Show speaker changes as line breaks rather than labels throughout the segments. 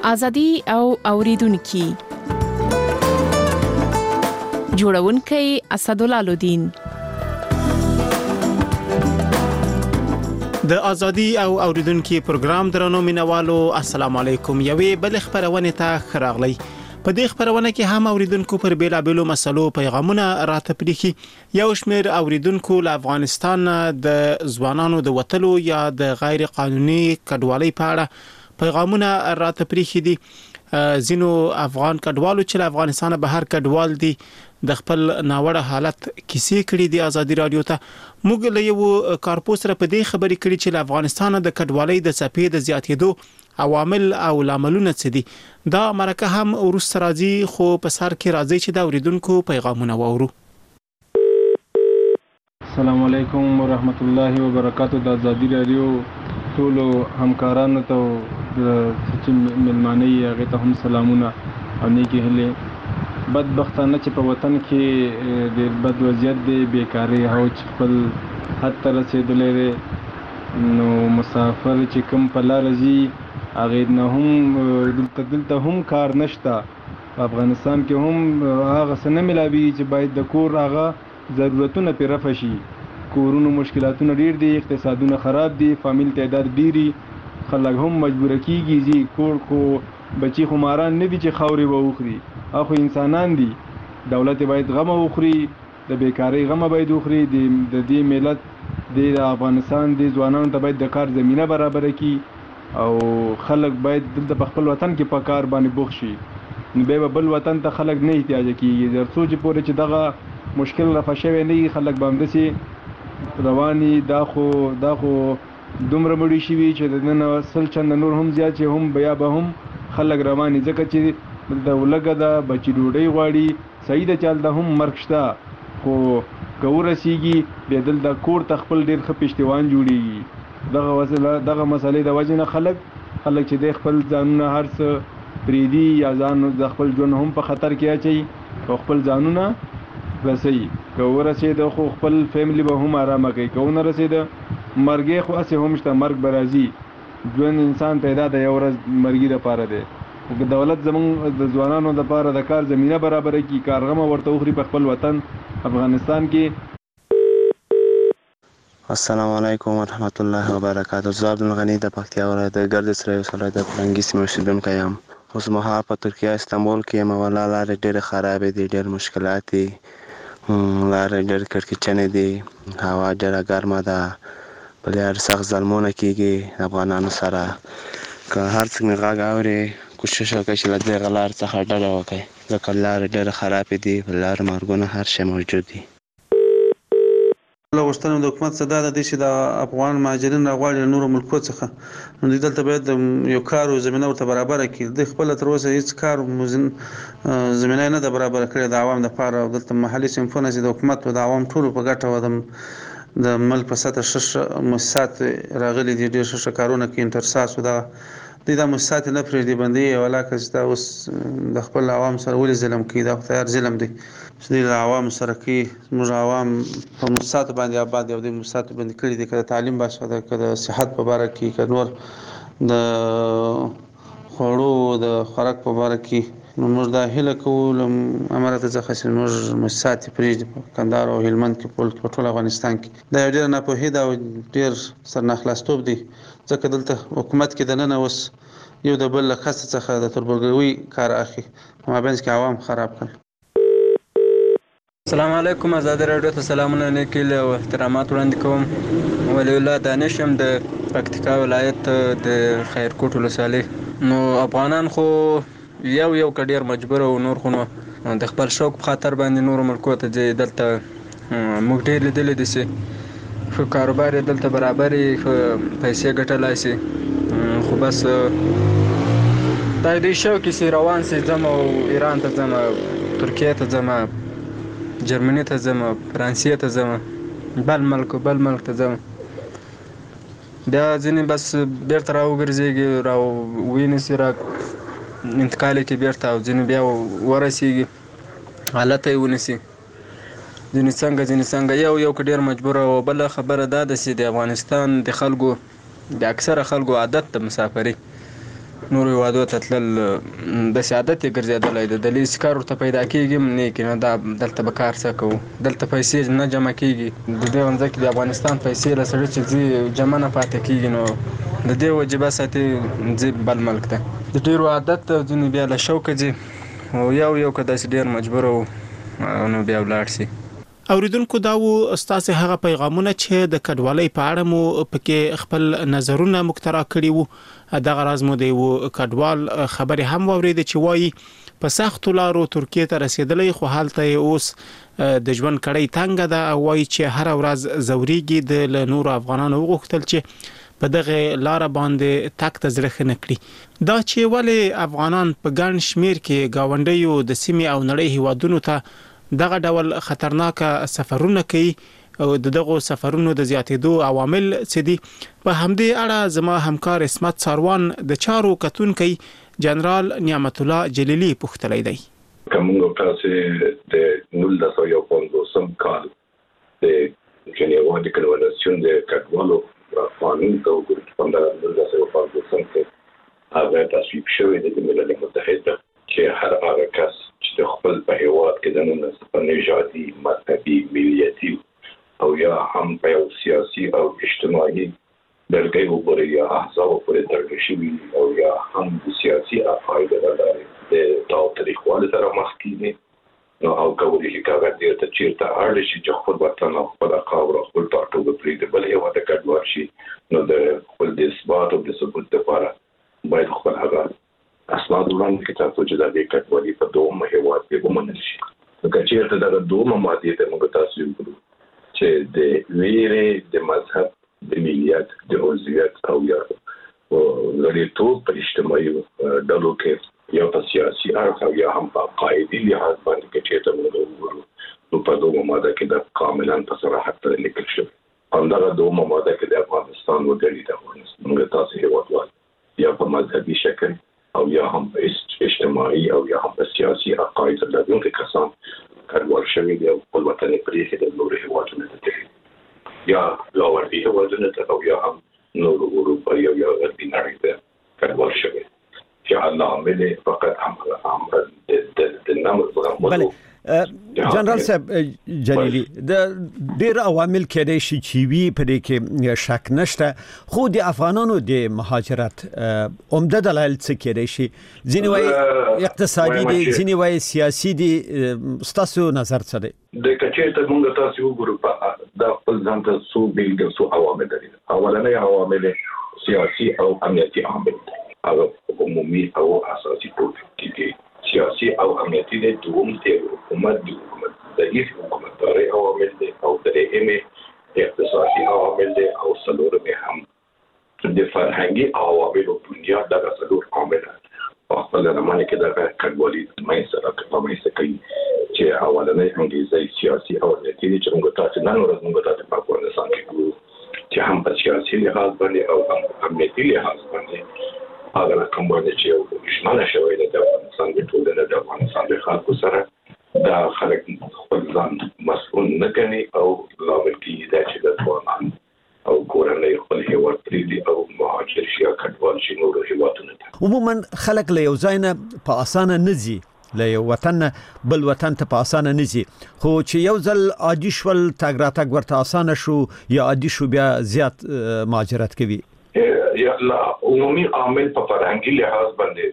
ازادي او اوریدونکو جوړونکي اسدالله الدین.
د ازادي او اوریدونکو پروګرام درنو مینوالو السلام علیکم. یوې بل خبرونه ته خراغلی. په دې خبرونه کې هم اوریدونکو پر بیلابېلو مسلو پیغامونه راته پریخي. یو شمېر اوریدونکو له افغانستان د ځوانانو د وټلو یا د غیر قانوني کډوالۍ په اړه پیغامونه راته پریخي دي. زینو افغان کډوالو چې له افغانستان بهر کډوال دي د خپل ناوړه حالت کیسې کړې دي ازادي رادیو ته. موږ له یو کارپوس سره په دې خبرې کړې چې له افغانستان د کډوالۍ د څپې د زیاتېدو عوامل او لاملونه څه دي. دا مرکه هم ورسره راځي خو په سر کې راځي چې دا اوریدونکو پیغامونه وورو.
السلام علیکم ورحمت الله وبرکاتہ. د ازادي رادیو ټول همکارانو ته چې ملمانه یې هغه ته هم سلامونه او نیکی هیله. بدبختانه چې په وطن کې د بد وضعیت دی، بیکاری او خپل حد ته رسیدلې، نو مسافر چې کوم په لار ځي هغه نه هم دلته هم کار نشته. په افغانستان کې هم هغه څه نه ملاوي چې باید د کور هغه ضرورتونه پرې رفع شي. کورونو مشکلاتونه ډیر دي، اقتصادونه خراب دي، فامیل تعداد ډیری، خلک هم مجبور کیږي کور کو بچي خو ماران نه دي چې خاوري ووخري، اخو انسانان دي. دولت باید غم وخوري، د بیکاری غم باید وخوري. د دې ملت د افغانستان د ځوانانو ته باید د کار زمينه برابر کړي او خلک باید دلته په خپل وطن کې په کار باندې بوخ شي. نو به بل وطن ته خلک نه احتیاج کیږي. ترڅو چې پورې چې دغه مشکل رفع شوی نه خلک به همدسي رواني. دا خو دومره مړي شي چې د نن سل چند نور هم زیات چې هم بیا به هم خلک رواني، ځکه چې د ولګه د بچی ډوډۍ غواړي. صحیح د چل د هم مرګ شته، خو ګورسیږي به دل د کور تخپل ډیر خپشتوان جوړیږي. دغه مسلې د وجه نه خلک چې د خپل ځانونه هر څه پریدي یا ځان د خپل ژوند هم په خطر کې اچي او خپل ځانونه رسي. ګورسي د خو خپل فیملی به هم آرامه کوي. کونه رسي د مرګ خو اسه هم شته، مرګ برازي. ژوند انسان پیدا د یو ورځ مرګي لپاره دی. او دولت زمون د ځوانانو لپاره د کار زمينه برابر کی، کارغمه ورته وخري په خپل وطن افغانستان کې.
السلام علیکم ورحمت الله وبرکاتہ. زه عبدالغنی د پکتیا ولایت د ګرد سره وسره د فرنګي سیمې اوسیدونکی یم. اوس مهال په ترکیه استانبول کې یم. ولا لارې ډېرې خرابې دي، ډېر مشکلات دي، لارې ډېر کړکېچنې دي، هوا ډېره ګرمه ده، په لار سخت ظلمونه کېږي افغانانو سره. که هر څوک غږ اوري کوشش وکړي چې له دغه لار څخه ډډه وکړي، ځکه لارې ډېرې خرابې دي، په لار مرګونه هر شی موجود دي.
غوښتنه د حکومت څخه ده چې د افغان مهاجرین راغواړي نورو ملکو څخه، نو دوی دلته باید یو کار او زمينه ورته برابر کړي. د خپل تر اوسه هیڅ کار زمينه نه ده برابر کړې د عوام لپاره. او دلته محلي صنفونه چې د حکومت او د عوام ټولو په ګټه و د ملک په سطح شش مؤسسات راغلي دي، ډېر ښه کارونه کوي. انترساس او د مؤسسات نه پرې دی بندي ولاکه چې دا اوس د خپل عوام سره ولې ظلم کوي. دا خو ظلم دی چې د عوام سره کوي. موږ عوام په مؤسسات باندې آباد یو د مؤسسات باندې کړی دي، کله تعلیم باشه ده، کله صحت په اړه کې، کله نور د خوړو د خوراک په اړه کې. نو موږ دا هیله کوو امارات څخه چې موږ مؤسسات پرې په کندهار او هلمند کې په ټول افغانستان کې دا ډېر ناپوهي ده او ډېر سرناخلاصتوب دی، ځکه دلته حکومت کې دننه اوس یو د بل لخص څخه د تربورګوي کار اخی، مابینځ کې عوام خراب کړ.
السلام علیکم. ازادي رادیو ته سلامونه نیکیل او احترامات وړاندې کوم. ولی الله دانش هم د پکتیکا ولایت د خیرکوټ ولسوالۍ. نو افغانان خو یو کډیر مجبور او نور خو د خپل شوق په خاطر باندې نور ملکو ته ځي. دلته موږ ډېر لیدلې دي چې خو کاروبار دلته برابرې پیسې ګټلای شي، خو بس دا دې شوق کې روان سي ځم او ایران ته ځم، ترکیه ته ځم، جرمني ته ځم، فرانسې ته ځم، بل ملک ته ځم. بیا ځینې بس بیرته راوګرځېږي، راوینیسي، را انتقال کې بیرته، او ځینې بیا ورسېږي حالت یې ونیسي. ځینې څنګه یو ډېر مجبور. او بله خبره دا ده چې د افغانستان د خلکو د اکثره خلکو عادت د مسافرۍ، نورو هیوادو ته تلل داسې عادت یې ګرځېدلی دی. د لیسې کار ورته پیدا کېږي هم نه کېږي، نو دا دلته به کار څه کوو؟ دلته پیسې نه جمع کېږي. د دې ونځه کې د افغانستان پیسې له سړي چې ځي جمع نه پاتې کېږي، نو د دې وجې بس اتې ځي بل ملک ته. د ډېرو عادت ته ځینې بیا له شوقه ځي، او یو که داسې ډېر مجبوره وو نو بیا ولاړ شي.
اوریدونکو دا و ستاسو هغه پیغامونه چې د کډوالۍ په اړه مو پکې خپل نظرونه مخترع کړي وو. دغه راز مو د یو کډوال خبرې هم واورید چې وایي په سخت لارو ترکیه ته رسیدلی، خو حالت اوس د ژوند کړۍ تنګ ده، او وایي چې هر ورځ زوريږي. د نور افغانانو وغوښتل چې په دغه لار باندې تک تزرخ نکړي. دا چې ولې افغانان په ګڼ شمیر کې گاونډیو د سیمې او نړۍ هیوادونو ته دغه ډول خطرناک سفرونه کوي او دغه سفرونو د زیاتېدو عوامل څه دي، په همدې اړه زما همکار اسمت ساروان د چارو کتونکي جنرال نعمت الله جلیلی پوښتلی دی.
کومه تاسو د 1950 کال د جنیوا د کنوانسیون د کډوالو قانون ته وګورئ، په 1950 کې هغه تصویب شوی د ملل متحد چې هر هغه کس چې د خپل په هیواد کې د نژادي، مذهبي، ملیتي او یا هم په سیاسي او اجتماعي درګي وګوري یا احزاب پورې تړل شوی او یا هم د سیاسي افعال د تاریخوالي سره مخ کیږي، نو او کولی شي کاغذ دې ته چیرته اړ شي چې خپل وطن او خپل قوم او خپل ټاټوبه پرې د بل هیواد کډوال شي، نو د خپل د اثبات او د ثبوت لپاره باید خپل هغه اسناد وړاندې کړي تاسو چې د دې کډوالۍ په دوه هیواد کې ومنل شي. که چیرته د دوه ماده ته موږ تاسو وګورو چې د ویرې، د مذهب، د ملیت، د عضویت او یا غړیتوب په اجتماعي ډلو کې یا په سیاسي اړخ او یا هم په قاعدي لحاظ باندې کې چیرته موږ وګورو، نو په دوه ماده کې د کاملا په صراحت لیکل شوی. همدغه دوه ماده کې د افغانستان وګړي د افغانستان تاسو هیوادوال یا په مذهبي شکل او یا هم اجتماعي او یا هم سیاسي عقاید لرونکي کسان کډوال شوي دي او خپل وطن پرېښی د نورو هیوادونو ته تللي یا لاوردي هیوادونو ته او یا هم نورو اروپایي او یا غربي نړۍ ته کډوال شوي چې الله عامل فقط هم د نامو
جنرال صاحب جلیلی د ډیر عوامل کېدای شي چې وی په دې کې شک نشته، خو د افغانانو د مهاجرت عمده دلایل څه کېدای شي؟ ځینې وایي اقتصادي دي، ځینې وایي سیاسي دي، ستاسو نظر څه دی؟
د کچېرته موږ تاسو وګورو په د خپل ځان ته څو بیلګې څو عوامل دي. اولنۍ عوامل سیاسي او امنیتي عوامل دي، هغه عمومي او اساسي ټول دي. سیاسي او امنیتي د دوم د حکومت د حکومتداري عوامل دي او درېیمه اقتصادي عوامل دي او څلورمه هم د فرهنګي عوامل او بنیاد دغه څلور عوامل په خپل زمانه کې د کډوالۍ مېسره کوي چې اولنۍ انګریزي سیاسي او امنیتي چې موږ تاسو نن ورځ موږ تاسو په افغانستان کې ګورو چې هم په سیاسي لحاظ باندې او هم امنیتي لحاظ باندې هغه کوم باندې چې شماله شوی د افغانستان د ټولنې د افغانستان د خلکو سره دا خلک خپل ځان مسؤل نه کوي او لامل کېږي چې د افغانان او کورنۍ خپل هیواد پرېږدي او مهاجر شي یا کډوال شي نورو هیوادونو ته.
عموما خلک له یو ځای نه په اسانه نه ځي، له یو وطن بل وطن ته په اسانه نه ځي، خو چې یو ځل عادي شول تګ راتګ ورته اسانه شو یا عادي شو بیا زیات مهاجرت کوي.
یا عمومي عامل په فرهنګي لحاظ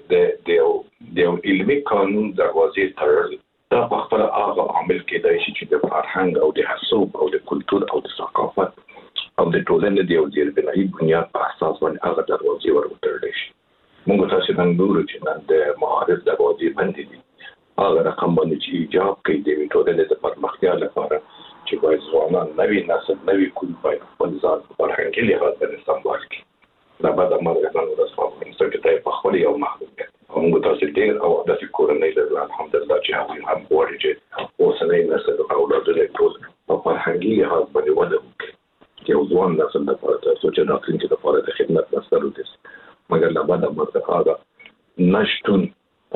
باندې د علمي قانون دروازې تړل دا په خپل هغه عامل کېدای شي چې د فرهنګ او د حسوب او د کلتور او د ثقافت او د ټولنې د یو ځیربنایي بنیاد په اساس باندې هغه دروازې ورتړل شي. موږ تاسو نن ګورو چې نن د معارف دروازې بندې دي، هغه رقم باندې چې ایجاب کوي د ټولنې د پرمختیا لپاره چې باید ځوانان نوي نسل نوي کول باید خپل ځان په فرهنګي لحاظ باندې سمبال کړي. دا بعد مرګ نن ورځ په څنګه په خپل یو محدود موږ تاسو ډیر او د کورنۍ له الحمدلله چې هغه هم غواړي چې اوسنۍ نسل او اولادونه ټول په فرهنګي لحاظ باندې وده وکړي، یو ځوان نسل د پاره تاسو چې راتلونکي لپاره د خدمت مسئله دي، مګر لا بعد مرګ هغه نشټون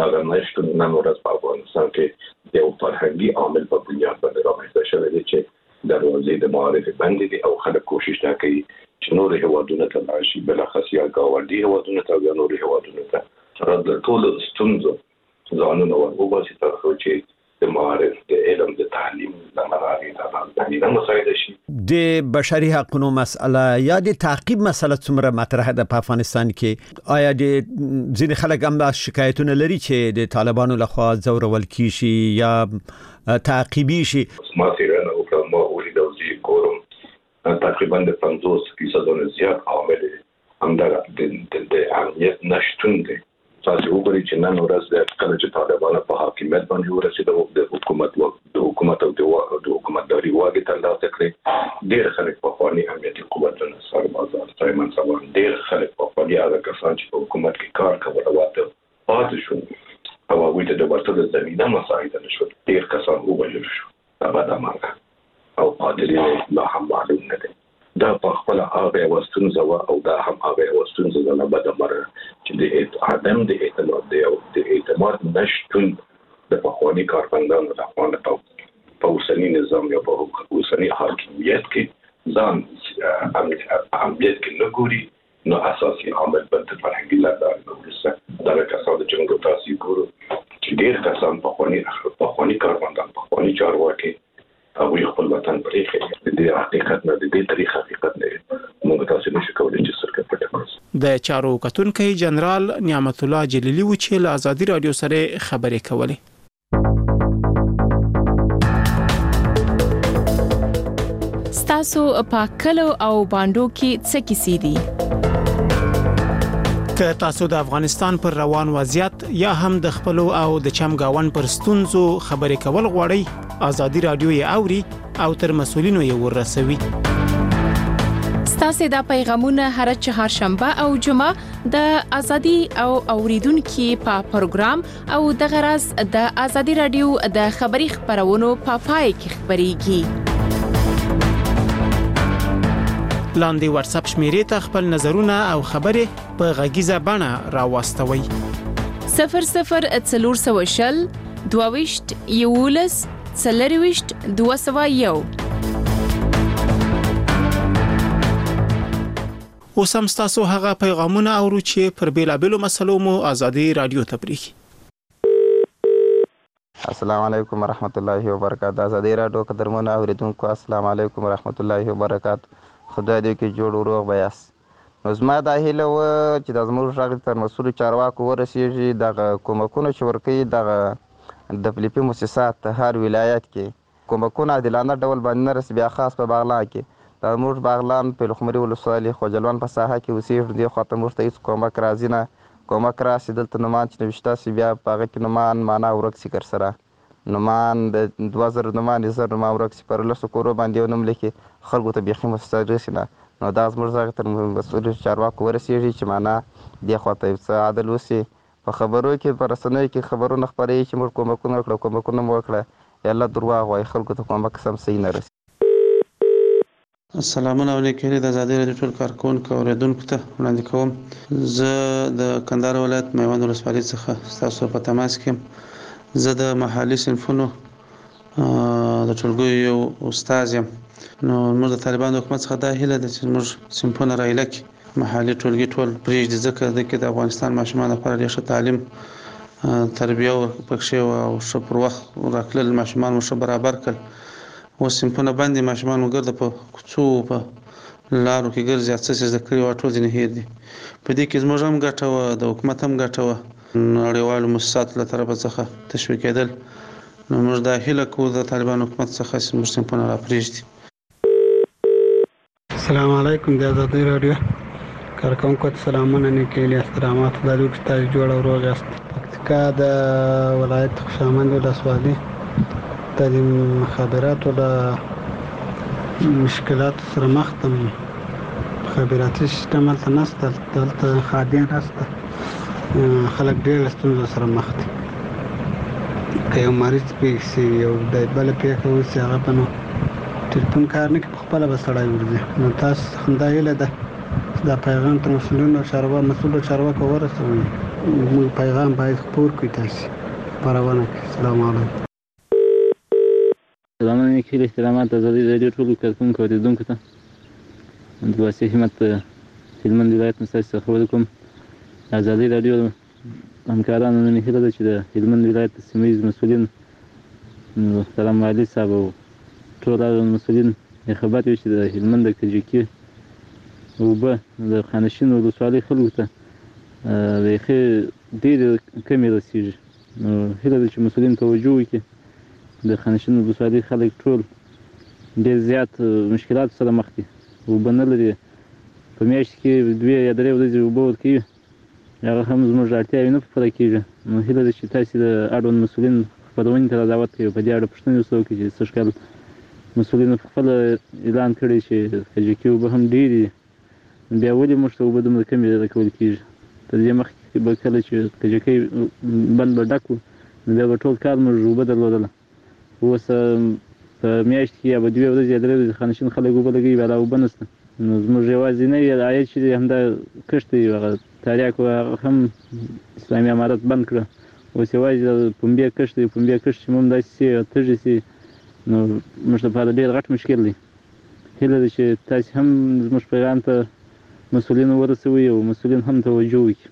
نن ورځ په افغانستان کې د فرهنګي عامل په بنیاد باندې راځي چې دروازې د معارف باندې دي او خلک کوشش کوي چې نور هیوادونه ته راشي بلخص یا ګاونډي هیوادونه ته یا نور هیوادونه ته تر ټولو ستونزو ځانونه ورغوباسي تر څو چې د معارف د علم د تعلیم د منابع د مسایل شي.
د بشري حقوقو مسله یا د تعقیب مسله څومره مطرح ده په افغانستان کې؟ آیا د ځینې خلک هم شکایتونه لري چې د طالبانو لخوا ځورول کیږي یا تعقیبي شي؟
ما تیرانه وکړم ما ولیدل چې ګورم تقریبا د 50% زیات عامل همدغه د امنیت نشتون دی. تاسو وګورئ چې نن ورځ د کله چې طالبان په حاکمیت باندې ورسېدل د حکومت او د حکومتداري واګې ترلاسه کړې ډېر خلک په خواني امنیتي قوتونو سربازان سایمن سوان ډېر خلک په خواني هغه کسان چې په حکومت کې کار کول واته پاتې شو او هغوی ته د ورته زمینه مساعده نشو. ډېر کسان ووژل شو هغه د مرګ او قاتلین لا هم معلوم نه دي. دا په خپل هغه وستونزه او دا هم هغه وستونزه نه بده مره چې د عدم د اعتماد دی او د اعتماد نشټون د پخوانی کارمندانو د خپل په اوسنی نظام یا په اوسنی حاکمیت کې ځان امنیت کې نه ګوري نو اساسي عامل بل د فرهنګي لاره دا کسان د جنګ تاسو ګورو چې ډېر کسان پخوانی کارمندان پخوانی چارواکي او خپل وطن پرېږي د حقیقت نه د دې تاریخ حقیقت نه موږ تاسو نشو کولای چې سرکټ پټ کړو.
د چارو کتونکو جنرال نعمت الله جلیلی و چې له آزادي رادیو سره خبرې کولې.
ستاسو په کلو او باندو کې څه کیسې دي؟
که تاسو د افغانستان پر روان وضعیت یا هم د خپل او د چمګاون پر ستونزو خبرې کول غواړئ آزادي رادیو یې اوري او تر مسولینو یې ورسوي.
ستاسو د پیغامونه هر چهارشنبه او جمعه د آزادي او اوریدونکو په پروګرام او د غرض د آزادي رادیو د خبري خبرونو په پای کې خبريږي.
لاندې واتس اپ شمیرې ته خپل نظرونه او خبرې په غږیزه بڼه راوستوي.
0040 22 یولس څلرويشت 201.
اوس هم تاسو هغه پیغامونه اورو چې پر بیلابلو مسلو مو آزادي رادیو ته پریږي.
السلام علیکم ورحمت الله وبرکاته. آزادي رادیو قدرمنو اوریدونکو السلام علیکم ورحمت الله وبرکاته. خدای دې کې جوړ وروغ بیاس. نو زما دا هیله و چې د زموږ غږ تر مسؤل چارواکو ورسیږي د کومکونو چې ورکوي د فلپي مؤسسات هر ولایت کې کومکونه عادلانه ډول باندې نه رسي. بیا خاص په باغلان کې د موږ باغلان په لخمري ولسوالۍ خوجلوان په ساحه کې اوسېږو. دې خواته موږ ته هېڅ کومک راځي نه. کومک راسي دلته نومان چې نوشته سي بیا په هغه کې نومان معنا ورک سي کر سره نومان د 2000 نومان زر نومان ورک سي پر لسو کورو باندې یو نوم لیکي خلکو ته بیخي مستر رسي نه. نو دا زموږ غږ تر مسؤل چارواکو ورسېږي چې معنا دې خواته څه عدل وسي. په خبرو کې په رسنیو کې خبرونه خپرېږي چې موږ کومکونه وکړو کومکونه مو وکړه یا الله درواغ وایي خلکو ته کومک سم صحیح نه رسي.
السلام علیکم د آزادي رادیو ټول کارکونکو او اوریدونکو ته وړاندې کوم. زه د کندهار ولایت میوند ولسوالۍ څخه تاسو په تماس کې. زه د محلي صنفونو د ټولګیو یو استاد یم. نو موږ د طالبانو حکومت څخه دا هیله ده چې موږ صنفونه رایله کړي محلي ټولګي ټول پرېږدي ځکه د کې د افغانستان ماشومان لپاره ډېر ښه تعلیم تربیه ورپکښې او ښه پر وخت راکړل ماشومان مو ښه برابر کړل. اوس صنفونه بندې ماشومان مو ګرده په کوڅو په لارو کې ګرځي څه څه زده کړي وو ټول ځینې هېر دي. په دې کې زموږ هم ګټه وه د حکومت هم ګټه وه نړیوالو مؤسساتو له طرفه څخه تشویقېدل. نو موږ دا هیله کوو د طالبانو حکومت څخه چې موږ صنفونه راپرېږدي.
السلام علیکم د آزادي رادیو کارکونکو ته سلامونه نیکې احترامات لرو چې تاسو جوړ او روغ یاست. پکتیکا د ولایت خوشامند ولسوالۍ د مخابراتو د مشکلات سره مخ ته مخابراتي سیستم هلته نشته دلته خادیان نشته خلک ډېر ستونزو سره مخ دي. که یو مریض پېښ شي یو د بله پېښه وشي هغه به نو ټلیفون کار نه کوي په خپله به سړی ورځي. نو تاسو همدا هیله ده چې دا پیغام تر مسؤلو چارواکو ورسوئ. موږ پیغام باید خپور کړئ تاسې خپرونه کړئ. السلام علیکم.
سلام علیکم احترامات آزادي رادیو ټولو کارکونکو او اوریدونکو ته عبدالواسع همت هلمند ولایت مستاسې خبرې کوم. ازادي راډیو همکارانو نن هیله ده چې د هلمند ولایت د سیمه ییز مسؤلین محترم والي صاحب او ټول هغه مسؤلین خبر وي چې د هلمند د کجکي اوبه د خانشین ولسوالۍ خلکو ته بیخي ډېرې کمې رسېږي. نو هیله ده چې مسؤلین توجه وکړي. د خانشین ولسوالۍ خلک ټول ډېر زیات مشکلاتو سره مخ دي. اوبه نه لري، په میاشت کې 2 یا 3 ورځې اوبه ورکوي، هغه هم زموږ اړتیاوې نه پوره کېږي. نو هیله ده چې تاسې د اړوند مسؤلین خپرونې ته را دعوت کوي، په دې اړه پوښتنې ورسره وکړي چې سږ کال مسؤلینو پخپله اعلان کړی چې کجکي اوبه هم ډېرې دي، بیا ولې موږ ته اوبه دومره کمې راکول کېږي؟ تر دې مخکې به کله چې کجکي بند به ډک وو نو بیا به ټول کال موږ اوبه درلودله. اوس په میاشت کې یا به 2 ورځې یا 3 ورځې خانشین خلک اوبه لګوي، بیا لا اوبه نشته. نو زموږ یوازینی عاید چې دی همدا کښت دی، هغه تریاک هغه هم اسلامي امارت بند کړه. اوس یوازې د پنبې کښت دی. پنبې کښت چې موږ داسې سي او تږي سي نو موږ لپاره ډېر غټ مشکل دی. هیله ده چې تاسې هم زموږ پیغام ته مسؤلینو ورسوئ او مسؤلین هم توجه وکړي.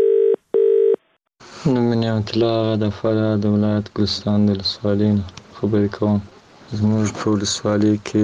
نوم مې نعمت الله د فراه د ولایت ګلستان د ولسوالۍ نه خبرې کوم. زموږ په ولسوالۍ کې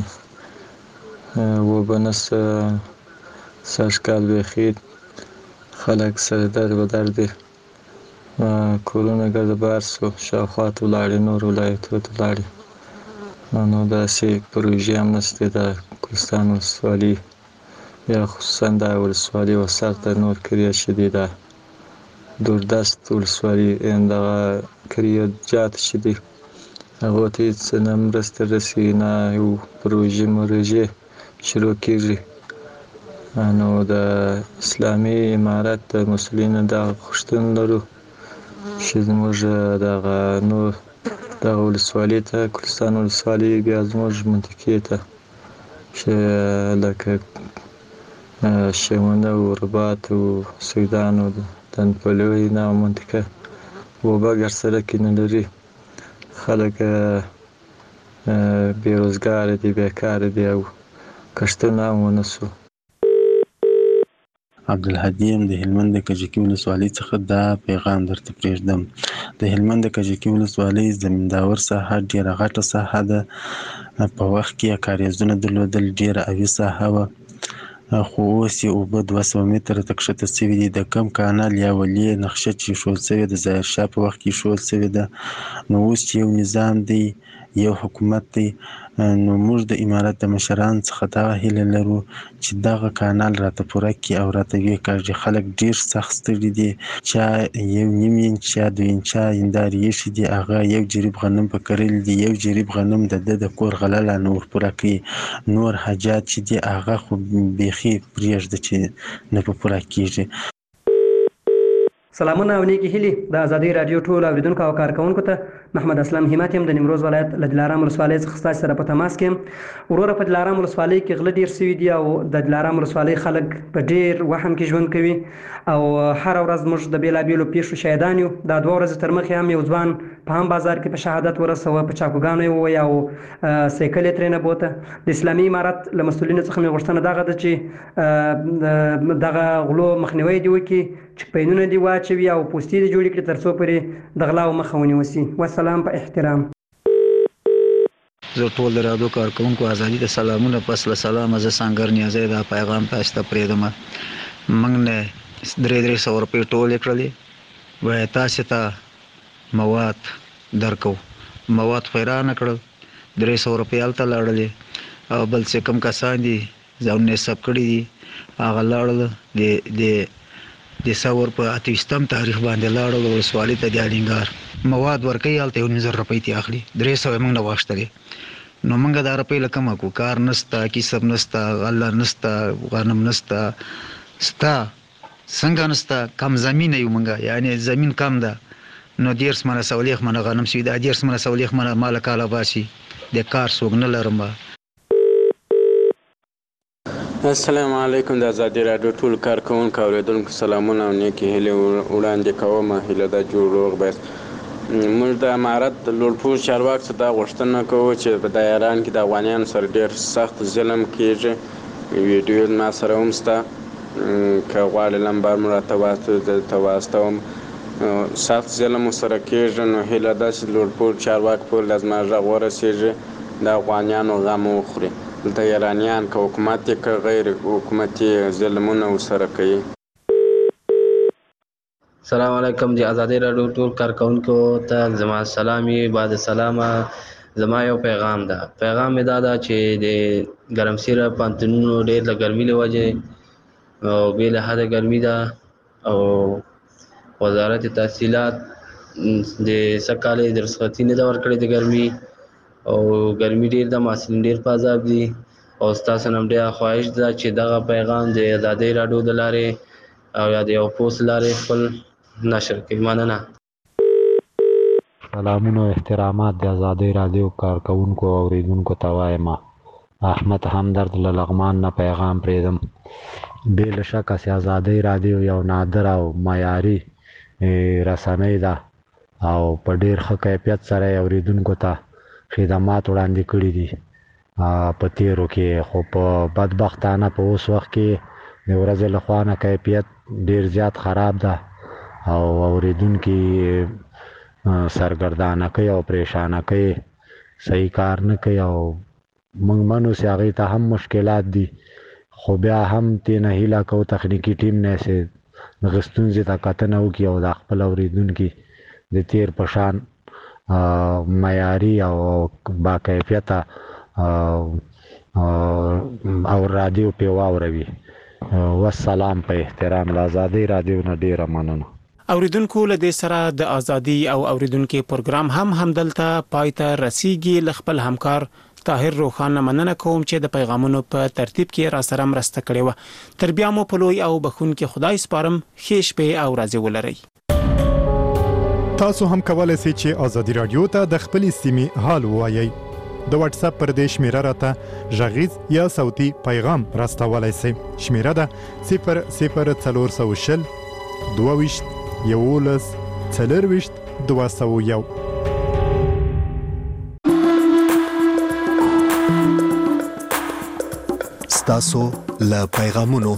اوبه نشته. سږ کال بیخي خلک سره در بدر دي. کورونه ګرده بار سو، شاوخوا ته ولاړې، نور ولایتونو ته ولاړې. نو داسې پروژې هم نشته د ګلستان ولسوالۍ یا خصوصا دا ولسوالۍ وسط د نور کریه چې دی دا دوردست ولسوالۍ دغه کریه جات چې دی هغو ته هېڅ نه مرسته رسي، نه یو پروژې شروع کېږي. نو د اسلامي امارت د مسؤلینو دغه غوښتنه لرو چې زموږ دغه ولسوالۍ ته ګلستان ولسوالۍ بیا زموږ منطقې ته چې لکه شمونه او رباط او سیدان او دنپلوی نه منطقه اوبه ګر سړک نه لري. خلک بېروزګاره دي، بیکاره دي او کښتونه هم ونه سو.
عبدالهادي یم د هلمند د کجکي ولسوالۍ څخه دا پیغام درته پرېږدم. د هلمند د کجکي ولسوالۍ زمینداور ساحه ډېره غټه ساحه ده. په وخت کې یې کاریزونه درلودل، ډېره اوي ساحه وه، خو اوس یې اوبه 200 متره ته کښته سوي دي. د کم کانال یا ولې نقشه چې ایښودل سوې ده ظاهرشاه په وخت کې ایښودل سوې ده. نو اوس چې یو نظام دی، یو حکومت دی، نو موږ د امارت د مشرانو څخه دغه هیله لرو چې دغه کانال راته پوره کړي او راته ویې کاږي. خلک ډېر سخت ستړي دي. چا 1.5 انچ چا 2 انچه هندارې ایښي دي، هغه 1 جریب غنم په کرلي دي. 1 جریب غنم د ده د کور غله لا نه ورپوره کوي. نور حاجات چې دي هغه خو بیخي پرېږده چې نه په پوره کېږي.
سلامونه او نیکې هیلې د ازادۍ راډیو ټولو اورېدونکو او کارکوونکو ته. محمد اسلم همت یم د نیمروز ولایت له دلارام ولسوالۍ څخه ستاسو سره په تماس کې یم. وروره په دلارام ولسوالۍ کې غله ډېر سوي دي او د دلارام ولسوالۍ خلک په ډېر وهم کې ژوند کوي او هره ورځ موږ د بېلابېلو پیښو شاهدان یو. دا 2 ورځې تر مخکې هم یو ځوان په هم بازار کې په شهادت ورسوه، په چاقوګانو یې وویه او سایکل یې ترېنه بوته. د اسلامي امارت له مسؤلینو څخه مې غوښتنه دغه ده چې دغه غلو مخنیوی دې وکړي، چکپینونه دې واچوي او پوستې دې جوړې کړي تر څو پورې د غلاو مخه ونیول سي. والسلام په احترام.
زه ټول د راډیو کارکوونکو ازادي ته سلامونه. پس له سلامه زه سنګر نیازی دا پیغام تاسو ته پرېږدم. موږ نه 300 روپۍ ټولې کړلې، وایي تاسو ته مواد درکو. مواد خو یې رانه کړل، 300 روپۍ هلته لاړلې او بل چې کوم کسان دي ځانونه یې ثبت کړي دي هغه لاړل د ثور په 28 تاریخ باندې لاړل ولسوالۍ ته د الینګار. مواد ورکوي هلته 19 روپۍ ترې اخلي، 300 یې موږ نه واخیستلې. نو موږ دا روپۍ له کومه کړو؟ کار نشته، کسب نشته، غله نشته، غنم نشته، ستا څنګه نشته؟ کم زمینه یو موږ، یعنې زمین کم ده. نو 10 منه سولیخ منه غنم سوي، دا 10 منه سولیخ منه مال کاله باسي، د کار څوک نه لرم.
السلام علیکم. د ازادي راډیو ټول کارکوونکو اورېدونکو سلامونه او نیکې هیلې وړاندې کوم. هیله ده جوړ روغ باید. موږ د امارت د لوړپوړ چارواکو څخه دا غوښتنه کوو چې په دا ایران کې د افغانیانو سره ډېر سخت ظلم کېږي
ویډیو ما سره هم شته، که غواړې نمبر مو راته واستوم. سخت ظلم ورسره کېږي، نو هیله ده چې لوړپوړ چارواکو پورې له زما غږ ورسېږي، د افغانیانو غم وخوري. دلته ایرانیان که حکومت یې که غیر حکومتي ظلمونه ورسره کوي.
السلام علیکم. د ازادۍ راډیو ټول کارکونکو ته زما سلامي. بعد سلامه زما یو پیغام ده. پیغام مې دا ده چې د ګرمسیره پوهنتونونو ډېر د ګرمۍ له وجې او بې له حده ګرمي ده، او وزارت تحصیلات د سږ کال یې د رخصتي نه ده ورکړې د ګرمي، او ګرمي ډېر ده، محصلین ډېر په عذاب دي. او ستاسو نه ډېره خواهش ده چې دغه پیغام د ازادۍ راډیو د لارې او یا د یو پوسټ لارې خپل نشر کړي. مننه.
سلامونه او احترامات د ازادۍ راډیو کارکونکو او اوریدونکو ته وایم. احمد همدرد له لغمان نه پیغام پرېږدم. بې له شکه چې ازادۍ راډیو یو نادر او معیاري رسنۍ ده او په ډېر ښه کیفیت سره یې اوریدونکو ته خدمات وړاندې کړي دي په تیرو کې، خو په بدبختانه په اوس وخت کې د ورځې له خوا نه کیفیت ډېر زیات خراب ده او اوریدونکي سرګردانه کوي او پریشانه کوي، صحیح کار نه کوي، او موږ منو چې هغوی ته هم مشکلات دي، خو بیا هم ترېنه هیله کوو تخنیکي ټیم نه چې دغه ستونزې ته کتنه وکړي او د خپل اوریدونکي د تیر په شان معیاري او با کیفیته او رادیو پې واوروي. والسلام. په احترام له ازادۍ راډیو نه ډېره مننه.
اوریدونکو له دې سره د ازادي او اوریدونکو پروګرام همدلته پای ته رسیږي. له خپل همکار طاهر روخان مننه کوم چې د پیغامونو په ترتیب کې را سره مرسته کړې و. تر بیا مو په لوی او بخښونکي خدای سپارم. ښه شپه او ورځ ولرئ.
تاسو هم کولای شئ چې ازادي راډیو ته د خپل سیمې حال ووایئ. د واتس اپ پر دې شمیره راته غږیز یا صوتي پیغام راستولای شئ. شمیره ده 00420 22 11 40 201.
ستاسو له پیغامونو.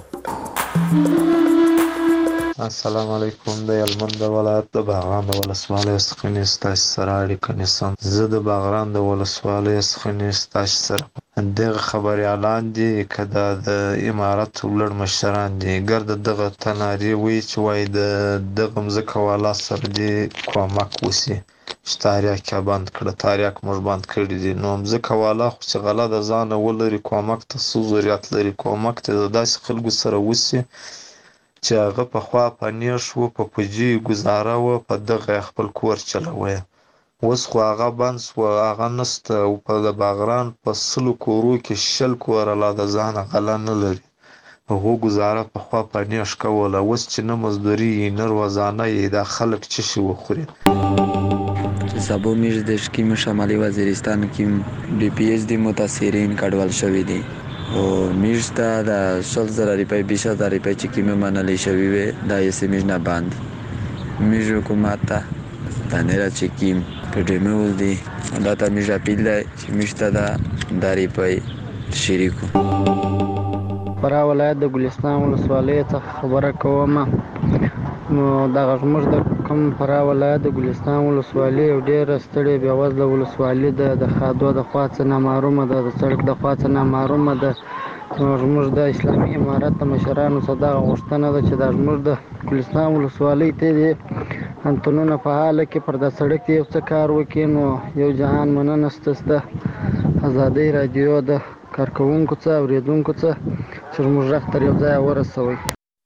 السلام علیکم. د هلمند ولایت د باغران د ولسوالۍ څخه نې ستاسو سره اړیکه نیسم. زه د باغران د ولسوالۍ څخه نې ستاسو سره دغه خبریالان دي که د امارت لوړ مشران دي ګرد دغه تناري وی چې وای د دغه مځکه والا سره دي کومک وسی چې تاریخ بند کړه. تاریخ موږ بند کړی دي، نو مځکه والا خو چې غله د ځانه ولري کومک ته څه ضرورت لري. کومک ته د داسې خلکو سره وسی چې هغه په خوا په نیش و په پوجي گزاره و په دغه خپل کور چلوي. اوس خو هغه بند سو، هغه نسته او په د باغران په 100 کورو کې 60 کور لا د ځانه غله نه لري. هغه گزاره په خوا په نیش کوله. اوس چې نه مزدوري نه روزانه یې د خلک چې شي وخوري.
سبو میز د شکیم شمالي وزیرستان کې ډي پی ایس دی متاثرین کډوال شوی دي او میز ته د 100,000 روپۍ 20,000 روپۍ چې کیمه منلې شوی وي دا یې سیمه نه باندې میز حکومت ته دا نه را چې کیم کډمول دي دا ته میز اپیل دی چې میز ته دا روپۍ شریکو.
فرا ولایت د ګلستان ولسوالۍ څخه خبره کوم. نو دا زموږ د کوم فرا ولایت د ګلستان ولسوالۍ یو ډېره ستړې بېوزله ولسوالي ده. د خادو د خوا څخه نامعلومه ده، د سړک د خوا څخه نامعلومه ده. نو زموږ د اسلامي امارت د مشرانو څخه دغه غوښتنه ده چې دا زموږ د ګلستان ولسوالۍ ته د انتونونه په حاله کې پر د سړک یو څه کار وکړي. نو یو جهان مننه ستاسو ازادۍ راډیو د کارکونکو څخه اوریدونکو څخه چې موږ غږ تر یو ځای ورسوي.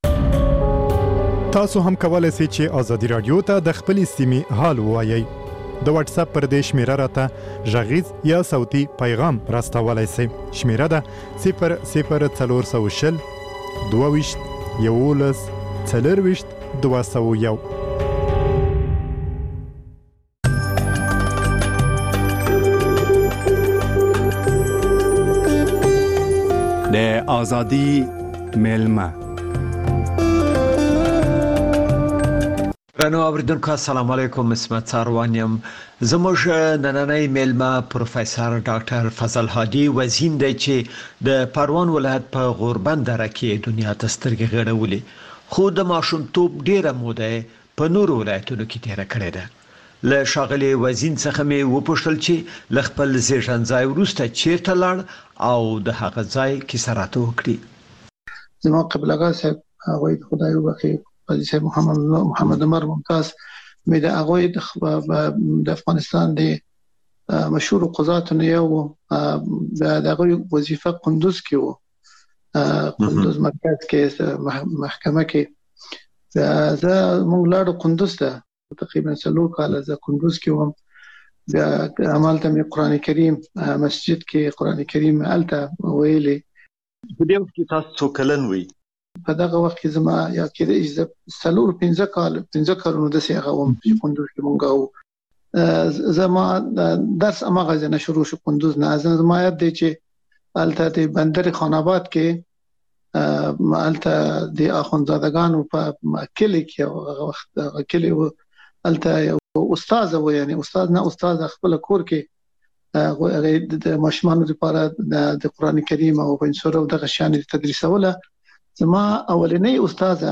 تاسو هم کولای شئ چې ازادي راډیو ته د خپل سیمې حال ووایئ. د واتس اپ پر دې شمیره راته غږیز یا صوتي پیغام راستولای شئ. شمیره ده 00420 22 11 40 201.
د ازادي ملما
رانو اوریدونکو السلام علیکم، اسمت ساروانیم. زموږ نننۍ میلمه پروفیسور ډاکټر فضل هادي وزین دی چې د پروان ولایت په غوربند دره کې دنیا ته سترګې غړولې، خو د ماشومتوب ډیره موده په نورو ولایتونو کې تیره کړې ده. له ښاغلي وزین څخه مې وپوښتل چې له خپل زیږنځای وروسته چیرته لاړ او د هغه ځای کیسه راته وکړي.
زما قبل آغا صاحب هغوی خدای وبخښي قاضي صاحب محمد عمر ممتاز مې د هغوی د افغانستان د مشهور قضاتو یو د هغوی وظیفه قندوز کې و، قندوز مرکز کې محکمه کې. زه موږ لاړو قندوز ته تقریبا 4 کاله زه قندوز کې وم. بیا همالته مې قرآن کریم مسجد کې قرآن کریم هلته ویلې.
په دې وخت کې تاسو څو کلن وئ؟
په دغه وخت کې زما یا کېدای شي 5 کالونو داسې هغه وم چې قندوز کې مونږ وو. زما درس هماغه ځای نه شروع شو قندوز نه. زما یاد دی چې هلته د بندر خان آباد کې هلته د اخوندزادګانو په کلي کې هغه وخت هغه کلي و، هلته یو استاد و، یعنی استاد نه استاد خپل کور کې د ماشومانو لپاره د قرآن کریم او پنځور او دغه شان تدریسوله. زما اولنۍ استاده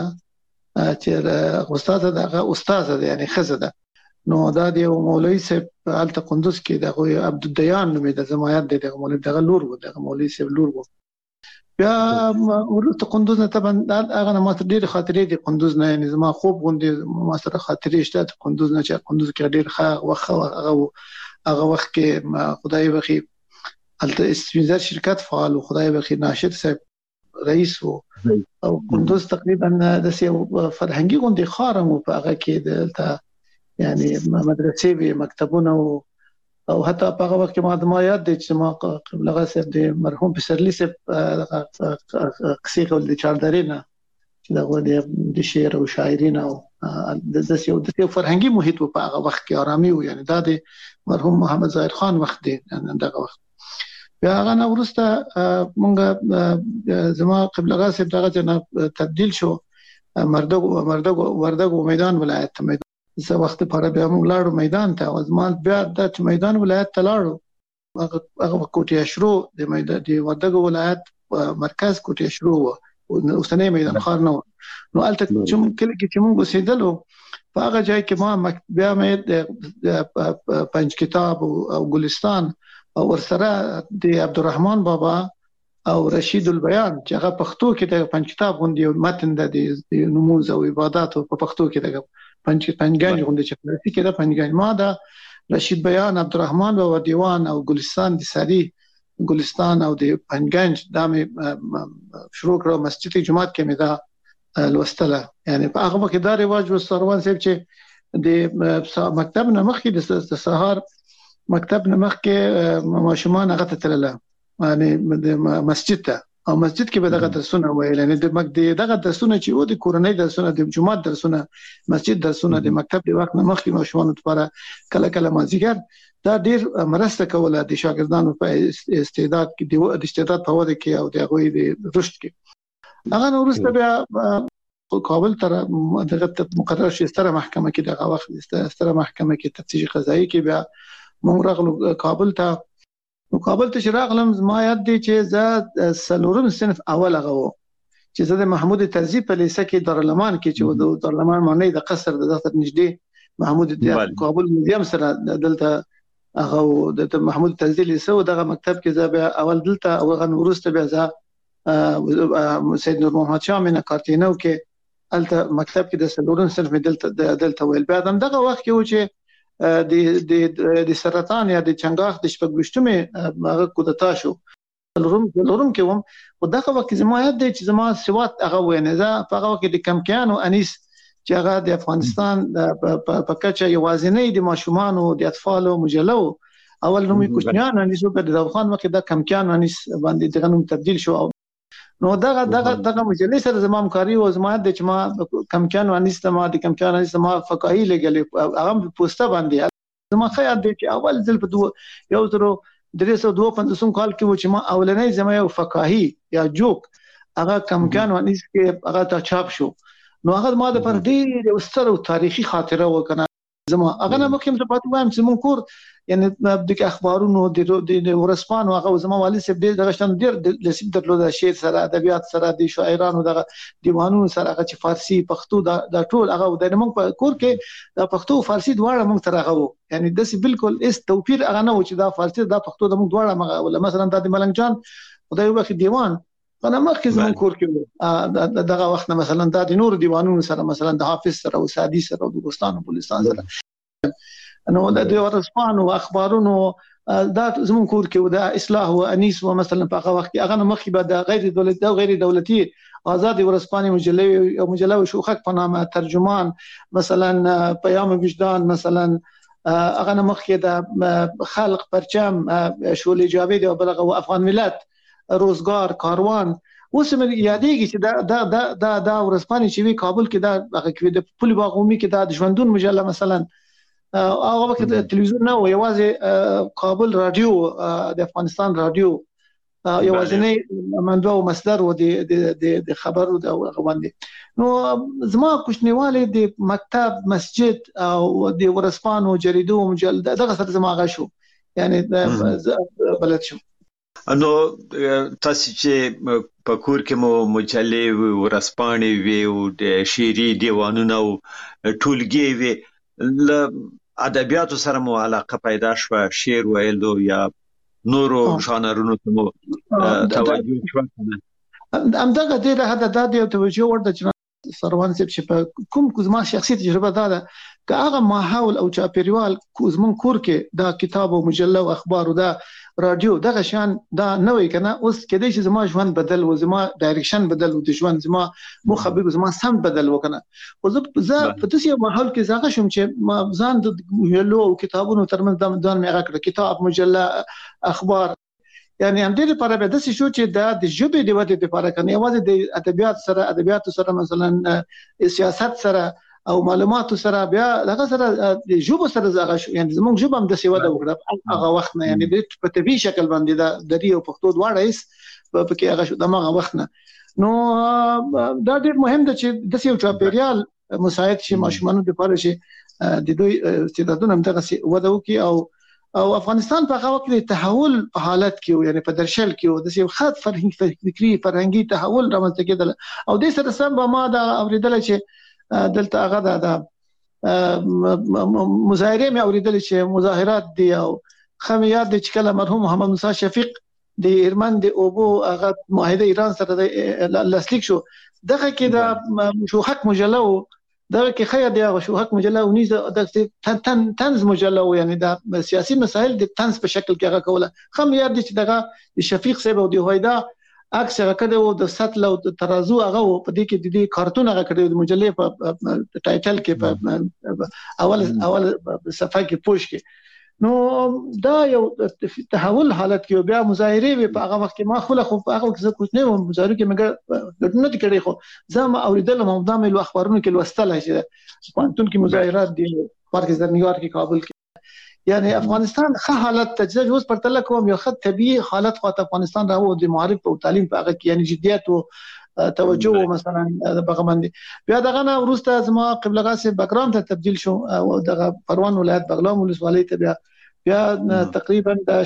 چې استاده دغه استاده ده یعنی خزه ده، نو دا د مولوی صاحب هلته قندوز کې دغه عبدالدیان نومېده. زما یاد دی دغه مولوی دغه لور و، دغه مولوی صاحب لور و. بیا ورته قندوز نه طبعا هغه نه ماته ډېرې خاطرې دي قندوز نه، یعنی زما خوب غوندې ما سره خاطرې شته د قندوز نه چې قندوز کې ډېر ښه وخت هغه وخت کې خدای بخښي هلته سپینزر شرکت فعال و، خدای بخښي ناشد صاحب رئیس و، او قندوز تقریبا د یو فرهنګي غونډې ښار هم په هغه کې دلته یعنی مدرسې وي، مکتبونه او حتی په هغه وخت کې ما یاد دی چې ما قبل هغه صاحب د مرحوم پسرلي صاحب قصې کول د چاردرې نه چې دغه د شعر او شاعري نه او د یو فرهنګي محیط په هغه وخت کې آرامي و، یعنی دا د مرحوم محمد ظاهر خان وخت دی دغه وخت. بیا هغه نه وروسته مونږ زما قبل هغه صاحب دغه نه تبدیل شو وردګو میدان ولایت ته. زه وخت لپاره بیا مونږ لاړو میدان ته، او زما بیا د میدان ولایت ته لاړو. هغه کوټي اشرو د وردګو ولایت مرکز کوټي اشرو و، اوسنۍ میدان خار نه و. نو هلته چې کله چې مونږ اوسېدلو په هغه ځای کې ما بیا مې پنج کتاب او ګلستان او ورسره د عبدالرحمن بابا او رشید البیان چې هغه پښتو کې د پنځ کتاب غونډې متن د نموز او عبادت په پښتو کې د پنځګانې غونډې چې فارسی کې د پنځګانې ما د رشید بیان عبدالرحمن بابا دیوان او ګلستان د ساری ګلستان او د پنځګانې د شروع کړو. مسجد جمعات کې مې دا لوستله، یعنی په هغه کې دا رواج و سروان صاحب چې د مکتب نه مخکې د سهار مکتب نه مخکې ماشومان هغه ته تلله، یعنی د مسجد ته، او مسجد کې به دغه درسونه ویل، یعنی دغه درسونه چې و د کورنۍ درسونه، د جمعات درسونه، مسجد درسونه، د مکتب د وخت نه مخکې ماشومانو لپاره کله کله مازیګر دا ډېر مرسته کوله د شاګردانو په استعداد کې، د استعداد په وده کې او د هغوی د رشد کې. هغه نه وروسته بیا کابل ته دغه مقرر شي ستره محکمه کې، دغه وخت ستره محکمه کې تفتیش قضایي کې بیا مونږ راغلو کابل ته. نو کابل ته چې راغلم زما یاد دی چې زه 4 صنف اول هغه و چې زه د محمود طرزي په لیسه کې دارالمان کې چې د دارالمان معنی د قصر د دفتر نږدې محمود د کابل میوزیم سره دلته هغه د محمود طرزي لیسه او دغه مکتب کې زه بیا اول دلته او هغه ورسته بیا زه سید نور محمد شاه مینه کارتینو کې الته مکتب کې د 4 صنف دلته ویل. بیا دغه وخت کې و چې د سرطان یا د چنګاښ د شپږ هغه کودتا شو لورم کې وم. او دغه وخت زما یاد دی چې زما سواد هغه وینه زه په هغه وخت د کمکیانو انیس چې هغه د افغانستان په کچه یوازینی د ماشومانو د اطفالو مجله اول نومي کوچنیان انیس په د افغان وخت د کمکیان انیس باندې دغه نوم تبدیل شو. نو دغه مجلې سره زما همکاري او زما د چې ما کمکیان انیس ته ما د کمکیان انیس ما فقاهي لګلې هغه پوسټه باندې زما خیال دی چې اول ځل په 1352 کال کې و چې ما اولنۍ زما یو فقاهي یا جوک هغه کمکیان انیس کې هغه ته چاپ شو نو هغه ما د پر ډېر ستر تاریخي خاطره وکنه زما هغه نه مخکې ته پاتې وایم چې مونږ کور یعنی د اخبارونو د ورسپانو هغه زما والد صاحب دغه شان ډېر نصیب درلود شعر سره ادبیات سره د شاعرانو دغه دیوانونو سره هغه چې فارسی پښتو د ټول هغه د موږ په کور کې د پښتو او فارسی دواړه موږ سره هغه یعنی د سی بالکل اس توپیر هغه نه و چې دا فارسی دا پښتو د موږ دواړه مغه مثلا د ملنګ جان خدای وبخښي دیوان انا مخکې زمون کور کې دغه وخت مثلا د نور دیوانونو سره مثلا د حافظ سره او سادي سره او د بوستان او بلوچستان سره نو د ورسپانو اخبارونو دا زمون کور کې د اصلاح او انیس و مثلا په هغه وخت هغه مخکې به د غیر دولتي او غیر دولتي آزاد ورسپاني مجله شوخک په نامه ترجمان مثلا پیام وجدان مثلا هغه مخکې د خلق پرچم شولې جاوید او بلغه افغان ملت روزګار کاروان اوس مې یادېږي چې دا ورسپاني چې وی کابل کې دا هغه کې د پل باغومي کې د ژوندون مجله مثلا هغه وخت تلویزیون نه و یوازې کابل رادیو د افغانستان رادیو یوازې نه منبع او مصدر و د خبرو د غوندې نو زما کوچنیواله د مکتب مسجد او د ورسپانو جریدو مجله دغه سره زما غشو یعنی بلد شو
نو تاسو چې په کور کې مو مجلې ورسپانې وي او د شعري دیوانونه او ټولګي وي له ادبیاتو سره مو علاقه پیدا شوه شعر ویلو یا نورو ژانرونو ته مو توجه شوه
همدغه دې له حده دا د توجه ورته چې سروان صاحب چې په کوم زما شخصي تجربه ده که هغه ماحول او چاپیریال کوزمن کور کې دا کتاب او مجله او اخبار او دا رادیو دغه شان دا نوې کنه اوس کېدای شي زما ژوند بدل و زما ډایرکشن بدل و د ژوند زما مخبر زما سم بدل وکنه او زه په داسې ماحول کې زغه شوم چې ما ځان د ویلو او کتابونو ترمنځ د ځان مې هغه کتاب مجله اخبار یعنی هم دې لپاره به داسې شو چې د ژبې د ودې لپاره کنه یوازې د ادبیات سره مثلا سیاست سره او معلوماتو سره بیا دغه سره د ژبه سره زغه شو یعنی زموږ ژبه هم د سیواده وکړه هغه وخت نه یعنی په طبيعي شکل باندې د دری او پښتو دواړه هیڅ په کې هغه شو دغه وخت نه نو دا ډېر مهم ده چې د سیو چاپیریال مساعد شي ماشومان د لپاره شي د دوی استعدادونه هم دغه وده وکي او افغانستان په هغه وخت د تحول په حالت کې یعنی په درشل کې د سیو خاط فکری فرهنګي تحول رامنځته کېدل او د سره سم ما دا اوریدل چې دلته هغه د مظاهره مې اوریدل چې مظاهرات دي او خمیات د چکله مرحوم محمد موسی شفیق د ایرمن د اوبو هغه معاهده ایران سره د لاسلیک شو دغه کې د شوحک مجله دغه کې خیر دی هغه شوحک مجله او نیزه د تنز مجله یعنی د سیاسي مسایل د تنز په شکل کې هغه کوله خمیات دي چې دغه شفیق صاحب او د هویدا عکس هغه کړو د سطل او ترازو هغه په دې کې د کارتون هغه کړو د مجلې په ټایټل کې په اول صفحه کې پوښ کې نو دا یو تحول حالت کې بیا مظاهره په هغه وخت کې ما خو هغه څه کوټ نه و مظاهره کې مګر ګټنه دي کړی خو زما اوریدل مو د مل اخبارونو کې لوستل چې پانتون کې مظاهرات دي پارک د نیویارک کې کابل کې یعنی افغانستان ښه حالت تجربه اوس پرتله کوم یو ښه طبيعي حالت خو افغانستان راو د معارف او تعلیم په هغه کې یعنی جديت او توجه مثلا دغه باندې بیا دغه نه ورسته زما قبلغه سي بګرام ته تبديل شو او دغه پروان ولایت بغلان ولسوالۍ ته بیا تقریبا د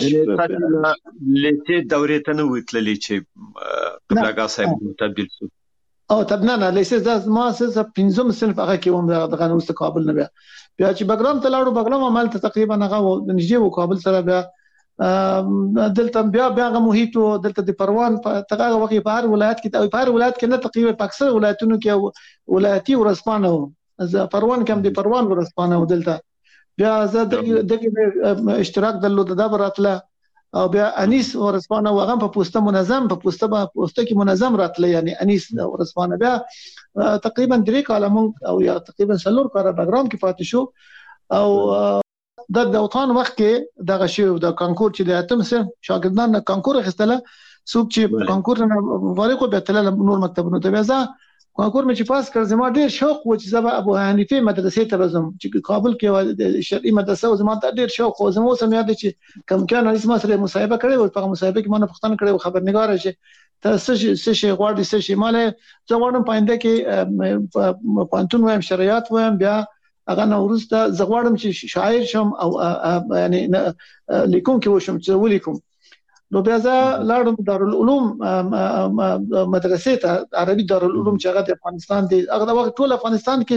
لته دورې ته نو وتللی چې قبلغه صاحب تبديل شو
او تبنانه لیسه د ما سره 15 صنف هغه کې هم دغه نو استقبال نه بیا چې بګرام ته لاړو بګرام عمل ته تقریبا هغه د نږدې و کابل سره بیا دلته بیا هغه محیط او دلته د پروان په تغه وخت په هر ولایت کې په هر ولایت کې نه تقریبا په اکثر ولایتونو کې ولایتي ورسپانه زه پروان کوم د پروان ورسپانه دلته بیا زه د اشتراک درلود د براتله او بیا انیس ورسپانه وغه په پوسټه منظم په پوسټه کې منظم راتله یعنی انیس ورسپانه بیا تقریبا 3 کاله مونږ او یا تقریبا 4 کاله بګرام کې پاتې شو او د اوطان وخت کې دغه شی د کانکور چې د اتم سره شاګردان کانکور اخیستله څوک چې کانکور نه فارغ به تل نور مکتبونو ته وځه کانکور مې چې پاس کړ زما ډیر شوق و چې زما ابو حنیفه مدرسې ته راځم چې کابل کې شرعي مدرسه او زما ډیر شوق و زما سم یاد چې کم کان اسما سره مصاحبه کړې او په مصاحبه کې ما نه پښتنه کړې خبرنګار شي څه شي غواړي څه شي مال زه غواړم پاینده کې پانتون وایم شریعت وایم بیا هغه نو ورسته زه غواړم چې شاعر شم او یعنی لیکون کې وشم چې ولیکم نو بیا زه لاړم دارالعلوم مدرسې ته عربي دارالعلوم چې هغه د افغانستان دی هغه د وخت ټول افغانستان کې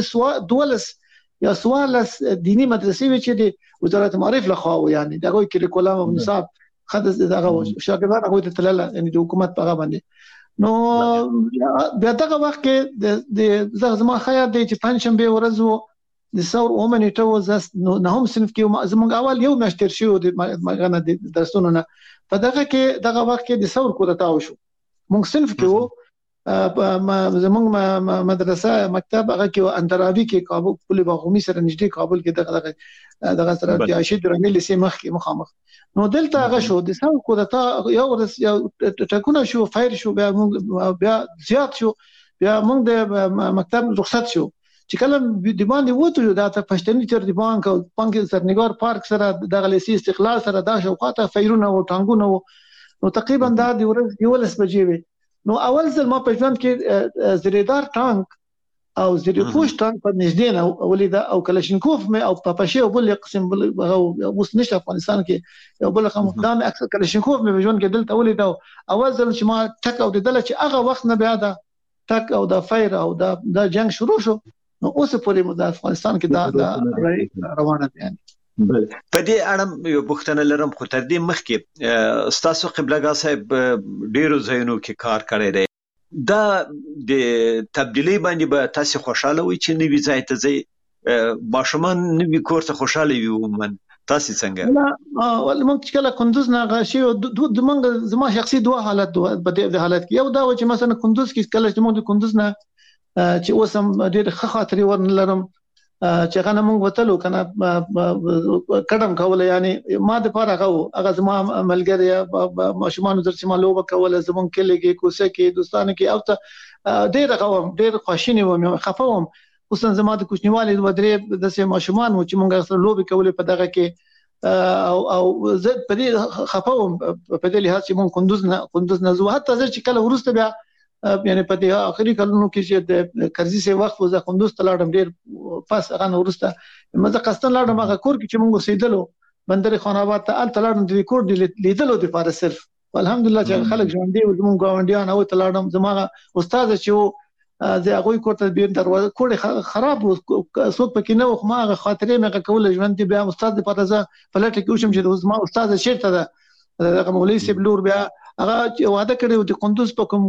14 دینی مدرسې وي چې د وزارت معارف لخوا یعنی دغه کریکولم او نصاب خدای دغه شاګردان هغه ته تلل یعنی د حکومت په هغه باندې نو بیا دغه وخت کې د زما خیال دی چې پنځشنبه ورځ وو د ثور اومنټه و نه هم صنف کې زمونږ اول یو مشتر شو د مغنه د درسونو نه په دغه وخت کې د ثور کودتا وشو مونږ صنف کې وو زمونږ مدرسه مکتب هغه کې اندرابي کې کابل پل باغومي سره نږدې کابل کې دغه سره د عاشق درنګ لسی مخ کې مخامخ نو دلته هغه شو د ثور کودتا یو ټکونه شو فایر شو بیا زیات شو بیا مونږ د مکتب رخصت شو چې کله د باندې وته دا ته پښتني تر دی بانک او بانک سرنګار پارک سره دغه لسی استقلال سره دا شوقاته فیرونه او ټانګونه نو تقریبا دا د ورځ 11 بجې وي نو اول ځل ما په ژوند کې زریدار ټانک او زری پوش ټانک په نږدې نه ولیدا او کلاشینکوف مې او پاپاشه او بل قسم بل اوس نشته افغانستان کې یو بل خمدان اکثر کلاشینکوف مې په ژوند کې دلته ولیدا اول ځل چې ما ټک او دله چې هغه وخت نه بیا دا ټک او دا فایر او دا جنگ شروع شو نو اوس پورې د افغانستان کې دا روانه دي
په دې اړه یو پوښتنه لرم خو تر دې مخکې ستاسو قبلګا صاحب ډیرو ځایونو کې کار کړی دی دا د تبدیلی باندې به تاسو خوشاله وي چې نوی ځای ته ځي ماشومان نوی کور ته خوشاله وي ومن تاسو څنګه
ول موږ چې کله کندوز نه غشي د موږ زما شخصي دوه حالت په دې حالت کې یو دا و چې مثلا کندوز کې کله چې موږ د کندوز نه چې اوسم ډېر ښه خاطرې ورنلرم چې هغه موږ وتلو کنه قدم کوله یعنی ما د پاره هغه زما ملګری ماشومان درسي مالوبه کوله زمون کې لګي کوسه کې دوستانه کې او ته ډېر خوشینه وم خفوم اوس زما د کوچنیوالي د ودرې د سه ماشومان و چې موږ سره لوبي کوله په دغه کې او زه په دې خفوم په دې لحاظ چې موږ کندوز نه زو حتی چې کله ورسته بیا یعنی په دې اخري کلونو کې چې د کرزي سه وخت وزه کندوز تلاړم ډیر پاس هغه ورسته مزه قستن لاړم هغه کور کې چې موږ سیدلو بندر خان آباد ته تلاړم د کور د لیدلو لپاره صرف الحمدلله چې خلک ژوند دی زموږ ګاونډیان او تلاړم زموږ استاد چې زه هغه کوته بیر دروازه کوړې خراب څوک پکې نه خو ما خاطرې مې کول ژوند دی بیا استاد لپاره زه فلټ کې وشم چې ما استاد شیرته ده هغه مولوی سبلور بیا هغه وعده کړو د کندوز په کوم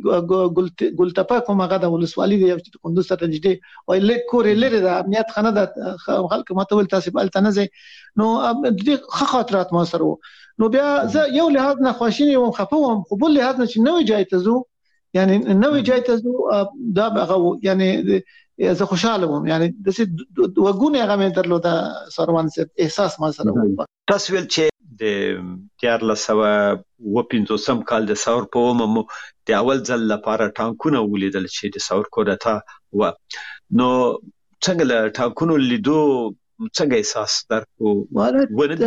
ګلتپا کوم هغه د ولسوالۍ دی چې کندوز ته نږدې او لیکورې لري د امنیت خانه د خلک ماته ول تاسو بل تنه نو د خاطرات ما سره نو بیا زه یو لحاظ نه خوشینه وم خفوم خو بل لحاظ نه چې نوې ځای ته زو یعنی نوې ځای ته زو دا هغه یعنی زه خوشاله وم یعنی د وګونه هغه مې درلوده سروان سره احساس ما سره
تاسو ول چې د 1450 کال د ثور په ومو د اول ځل لپاره ټانکونه ولیدل چې د ثور کودتا و نو څنګه له ټانکونو لیدو څنګه احساس درکو
ولته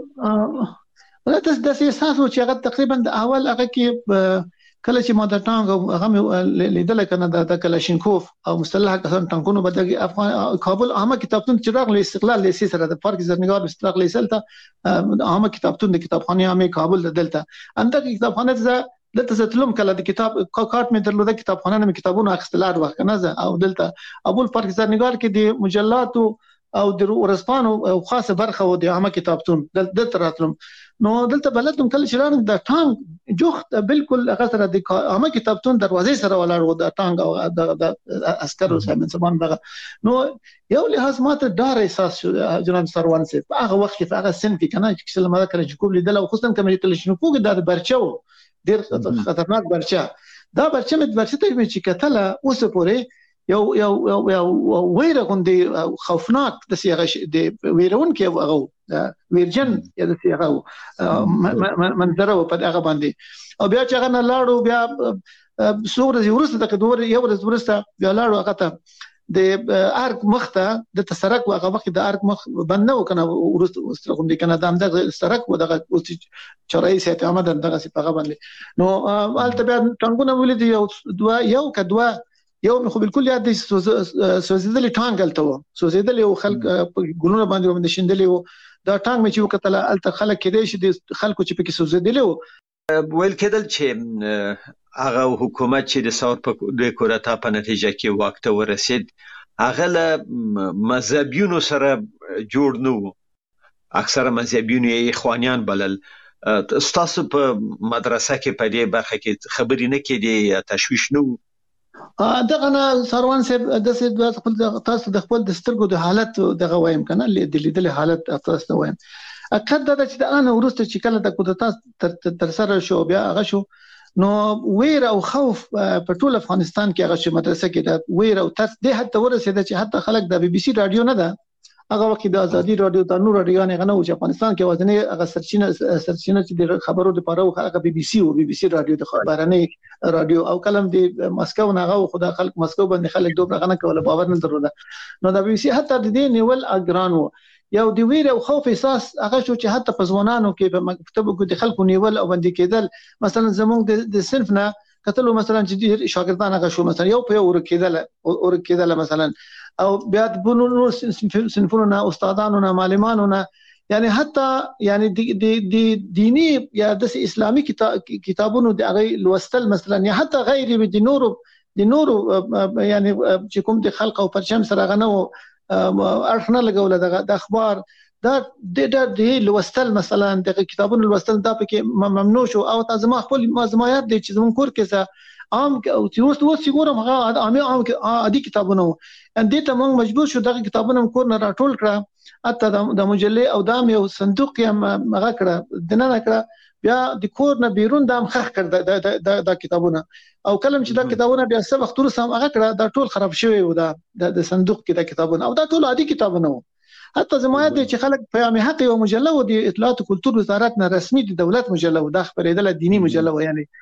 د احساس چې هغه تقریبا د اول هغه کې کله چې ما د ټانک هغه لیدل کنه د کلاشینکوف او مسلح کسان ټانکونو بدګي افغان کابل عامه کتابتون چراغ له استقلال لیسي سره د پارک زرنګار استقلال لیسلته عامه کتابتون د کتابخانه عامه کابل دلته انده کتابخانه دلته ستلم کله د کتاب کارت مې درلوده کتابخانه مې کتابونه اخستلار وخت نه او دلته ابو پارک زرنګار کې د مجلات او د ورسپانو خاصه برخه و د عامه کتابتون دلته راتلم نو دلته بلدم کله چې رانګ د ټانک جوخت بالکل هغه سره د عامه کتابتون دروازې سره ولاړ و د ټانک او د عسکرو سره سامان دغه نو یو لحاظ ماته ډار احساس جناب سروان سي په هغه وخت کې هغه سن کې کنه چې لما کله چې کوم لیدل او خصوصا کوم چې شنو پوګ د برچاو ډیر خطرناک برچا دا برچا مې برچته چې کتله اوس پورې یو ویره غوندي خوفناک د سیغه د ویرون کې هغه ویرجن یا د سیغه منظره په هغه باندې او بیا چې هغه نه لاړو بیا څو ورځې ورسته د دوه یو ورځ ورسته بیا لاړو هغه ته د ارګ مخته د تسرک واغه وخت د ارګ مخ بند نه وکنه ورسته کوم دي کنه د سرک و دغه چرای سیت آمد دغه سپغه باندې نو البته بیا ټانګونه ولید یو کدوا یو خو بالکل یاد دي سوزیدل ټانګل ته سوزیدل یو خلک ګلونه باندې شندلې و دا ټانګ مې چې وکتل البته خلک کېدې شي د خلکو چې پکې سوزیدل
ویل کېدل چې هغه حکومت چې د ثور په د کورتا په نتیجه کې واک ته ورسید هغه له مذهبیونو سره جوړ نه وو اکثره مذهبیون یې اخوانیان بلل تاسو په مدرسه کې په دې برخه کې خبرې نه کېدې یا تشویش نه وو
دغه نه سروان صاحب د خپل تاسو د خپل د سترګو د حالت دغه وایم کنه د لیدل حالت تاسو وایم اکد دا چې د ان ورسته چې کله د کودتا تر سره شو بیا هغه شو نو ویر او خوف په ټول افغانستان کې هغه مدرسه کې د ویر او ترس د حتی ورسېد چې حتی خلک د بي بي سي رادیو نه ده هغه وخت د ازادي رادیو د نور رادیو نه غنو چې افغانستان کې وزنه هغه سرچینه چې د خبرو لپاره هغه بي بي سي رادیو د خبرانه رادیو او کلم د مسکو نه هغه خدای خلک مسکو باندې خلک دوه غنه کوله باور نه درلوده نو د بي بي سي حتی د دې نیول اګران وو یو د ویر او خوف احساس هغه شو چې حتی په ځوانانو کې په مکتبو کې د خلکو نیول او باندې کېدل مثلا زموږ د صنف نه کتلو مثلا چې شاګردان هغه شو مثلا یو په یو ورکېدل مثلا او بیا د بنو صنفونو نه استادانو نه معلمانو نه یعنی حتی یعنی د دینی یا د اسلامي کتابونو د هغه لوستل مثلا یا حتی غیر د نورو یعنی چې کوم د خلق او پرچم سره غنو ارخنه لګول د اخبار دا د لوستل مثلا د کتابونو لوستل دا پکې ممنوع شو او تاسو ما خپل مزمایات دي چې زمون کور کې عام او اوس ګورم هغه عام عادي کتابونه ان دې ته موږ مجبور شو دغه کتابونه کور نه راټول کړه اته د مجلې او دام یو صندوق یې هغه کړه د نه کړه بیا د کور نه بیرون دام خخ کړ د کتابونه او کلم چې دا کتابونه بیا څه وخت ورسم هغه کړه دا ټول خراب شوی و د صندوق کې د کتابونه او دا ټول عادي کتابونه و حتی زموږ د چې خلک پیغام حق او مجله و د اطلاعات او کلتور وزارت نه رسمي د دولت مجله و د خبرېدل دینی مجله و یعنی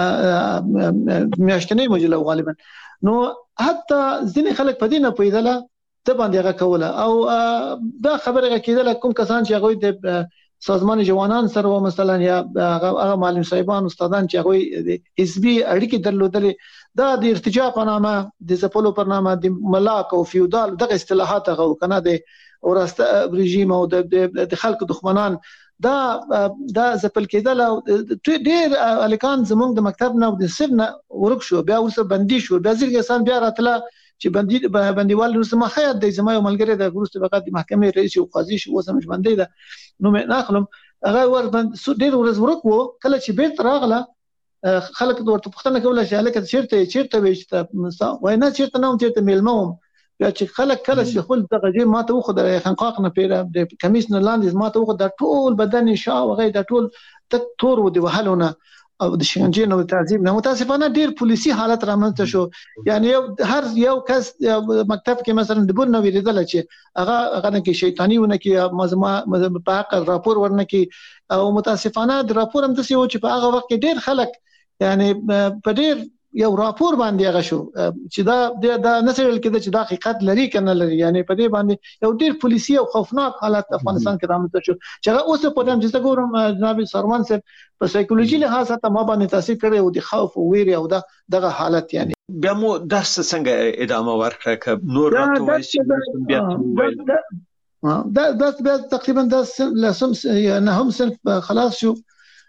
میاشتنی مجله غالبا نو حتی ځینې خلک په دې نه پوهېدله ته باندې هغه کوله او دا خبره کېدله کوم کسان چې هغه د سازمان جوانان سره مثلا یا هغه معلم صاحبان استادان چې هغه حزبي اړیکې درلودلې دا د ارتجاع په نامه د زپلو په نامه د ملاک او فیودال دغه اصطلاحات هغه کنه د ورسته رژیم او د خلکو دښمنان دا زپل کېدل ډېر الکان زمونږ د مکتب نه او د سب نه ورک شو بیا ورسره بندي شو بیا ځکه انسان بیا راتله چې بندیوال نو سم خیات د زما یو ملګری د ګروسته فقط د محکمې رئیس او قاضي شو وسم باندې ده نو مې ناخلم هغه ور باندې ډېر ورځ ورکو کله چې بیرته راغله خلک ورته پوښتنه کوله چې هلکه چیرته وېشته وای نه چیرته نه چیرته میلموم بیا چې خلک کله چې خپل دغه جې ماته وخو د خنقاق نه پیره د کمیس نه لاندې ماته وخو د ټول بدن شاو غي د ټول تک تور و دی وهلونه او د شکنجې نو تعذيب نه متاسفانه ډیر پولیسي حالت رامنځته شو یعنی هر یو کس مکتب کې مثلا د بل نو ویریدل چې هغه کې شیطانیونه کې مزما په حق راپور ورنه کې او متاسفانه د راپور هم د سیو چې په هغه وخت کې ډیر خلک یعنی په ډیر یو راپور باندې هغه شو چې دا نسل کې چې دا حقیقت لري کنه لري یعنی په دې باندې یو ډیر پولیسي او خوفناک حالت افغانستان کې رامنځته شو چې هغه اوس په دې چې ګورم جناب سروان صاحب په سایکولوژي لحاظ ته ما باندې تاثیر کړی او د خوف او ویره او دغه حالت یعنی
بیا مو درس څنګه ادامه ورکړه ک نور راته
وایي دا بیا تقریبا لسم نه هم صرف خلاص شو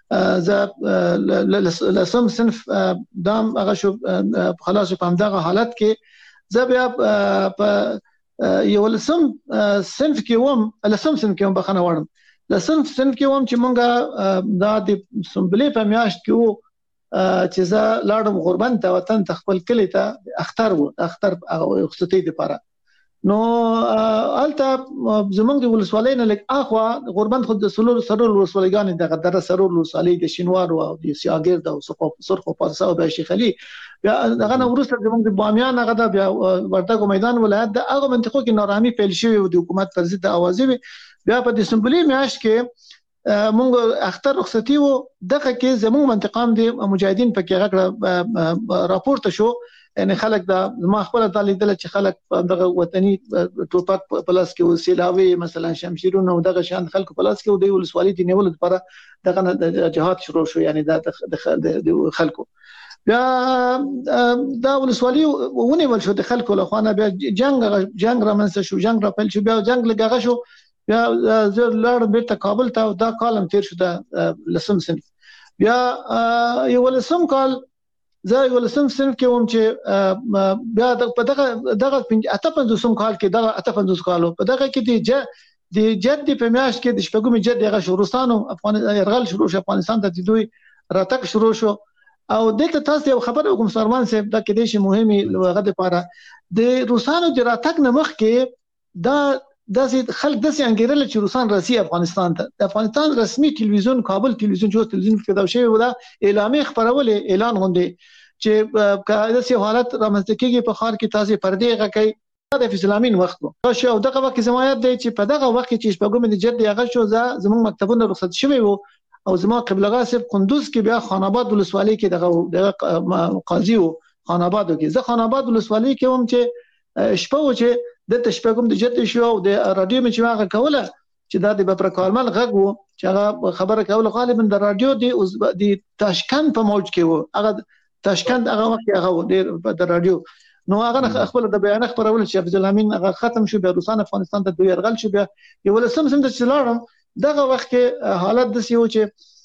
لسم صنف دام هغه شو خلاص په همدغه حالت کې زه بیا په یو لسم صنف کې وم بخنه وړم لسم صنف کې وم چې مونږه دا د سمبلې په میاشت کې وو چې زه لاړم غربن ته وطن ته خپل کلی ته اختر رخصتي لپاره نو الته زمونږ د ولسوالۍ نه لګ اخوا غربند خود د سرور ولسوالۍ د غدره سرور ولسوالۍ د شینوار او د سیاګرد او سرخو پارسا او شیخ علي بیا دغه نو ورسره زمونږ د بامیان هغه د بیا ورتګو میدان ولایت د هغه منطقو کې نارامي پیل شوی او د حکومت پر ضد اوازې بیا په دسمبر میاشت کې مونږ اختر رخصتي وو دغه کې زموږ منطقه د مجاهدین په کې غږ راپورته شو یعنی خلک دا ما خپل د لیدل چې خلک دغه وطني ټوپک پلاس کې وسیلاوي مثلا شمشیرونه او دغه شان خلکو پلاس کې د ولسوالۍ دی نیول لپاره دغه جهاد شروع شو یعنی د خلکو بیا دا ولسوالۍ ونیول شو د خلکو له خوانه بیا جنگ را منځ شو جنگ را پیل شو بیا جنگ لګغه شو بیا زه لاړم بیرته کابل ته دا کالم تیر شو د لسم صنف بیا یو لسم کال زه یو لسم صنف کې وم چې بیا په دغه 58 کال کې دغه 58 کالو په دغه کې د جد په میاشت کې د شپږم جد دغه شورستانو يرغل شروع شو افغانستان ته دوی راتګ شروع شو او دلته تاسو یو خبر وکم سرمان صاحب دا کې د شي مهمه لغه لپاره د روسانو د راتګ نه مخکې دا داسې خلک داسې انګیرل چې روسان راسي افغانستان ته د افغانستان رسمي ټلویزیون کابل ټلویزیون جو ټلویزیون کې دا شی ودا اعلانې خبرولې اعلان غونډې چې داسې حالت رامنځته کیږي په خار کې تاسو پردې غکې د اسلامین وخت نو شو دغه وخت زمایت دی چې په دغه وخت کې شپږم د جد هغه شو زموږ مکتبونه رخصت شوی وو او زما قبلغه صاحب قندوز کې بیا خان آباد ولسوالۍ کې دغه قاضي وو خان آباد کې زه خان آباد ولسوالۍ کې هم چې شپه و چې د تشپګم د جد شو او د رادیو مې هغه کوله چې دا د بپر کارمل غږ وو چې هغه خبره کوله غالبا د رادیو د تاشکند په موج کې وو هغه تاشکند هغه وخت هغه د رادیو نو هغه خپل د بیان خبرول چې عبد الامین هغه ختم شو بیا روسان افغانستان ته دوی يرغل شو بیا یو لسم د چلارم دغه وخت کې حالت د سیو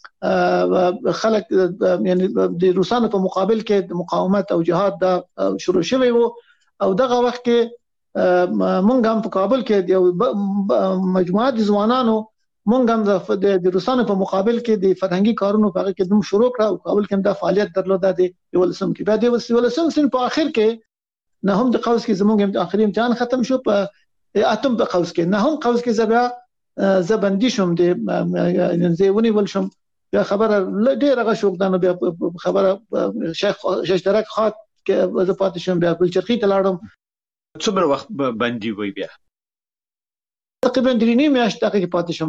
چې خلک یعنی د روسانو په مقابل کې د مقاومت او جهاد دا شروع شوی وو او دغه وخت کې مونږ هم په کابل کې یو مجموعه د ځوانانو مونږ هم د روسانو په مقابل کې د فرهنګي کارونو په کې دوم شروع کړ او کابل کې دا فعالیت درلوده د یو لسم کې بیا د یو لسم سن په اخر کې نه هم د قوس کې زمونږ د اخري امتحان ختم شو په اتم په قوس کې نه هم قوس کې زبیا زبندي شوم د زیونی ول شوم بیا خبره ډیره غشوګدانه بیا خبره شیخ درک خاط کې زه پاتې شوم بیا بلچرخي ته لاړم
څومره وخت باندې وای بیا
تقریبا 3 میاشت دغه پاتې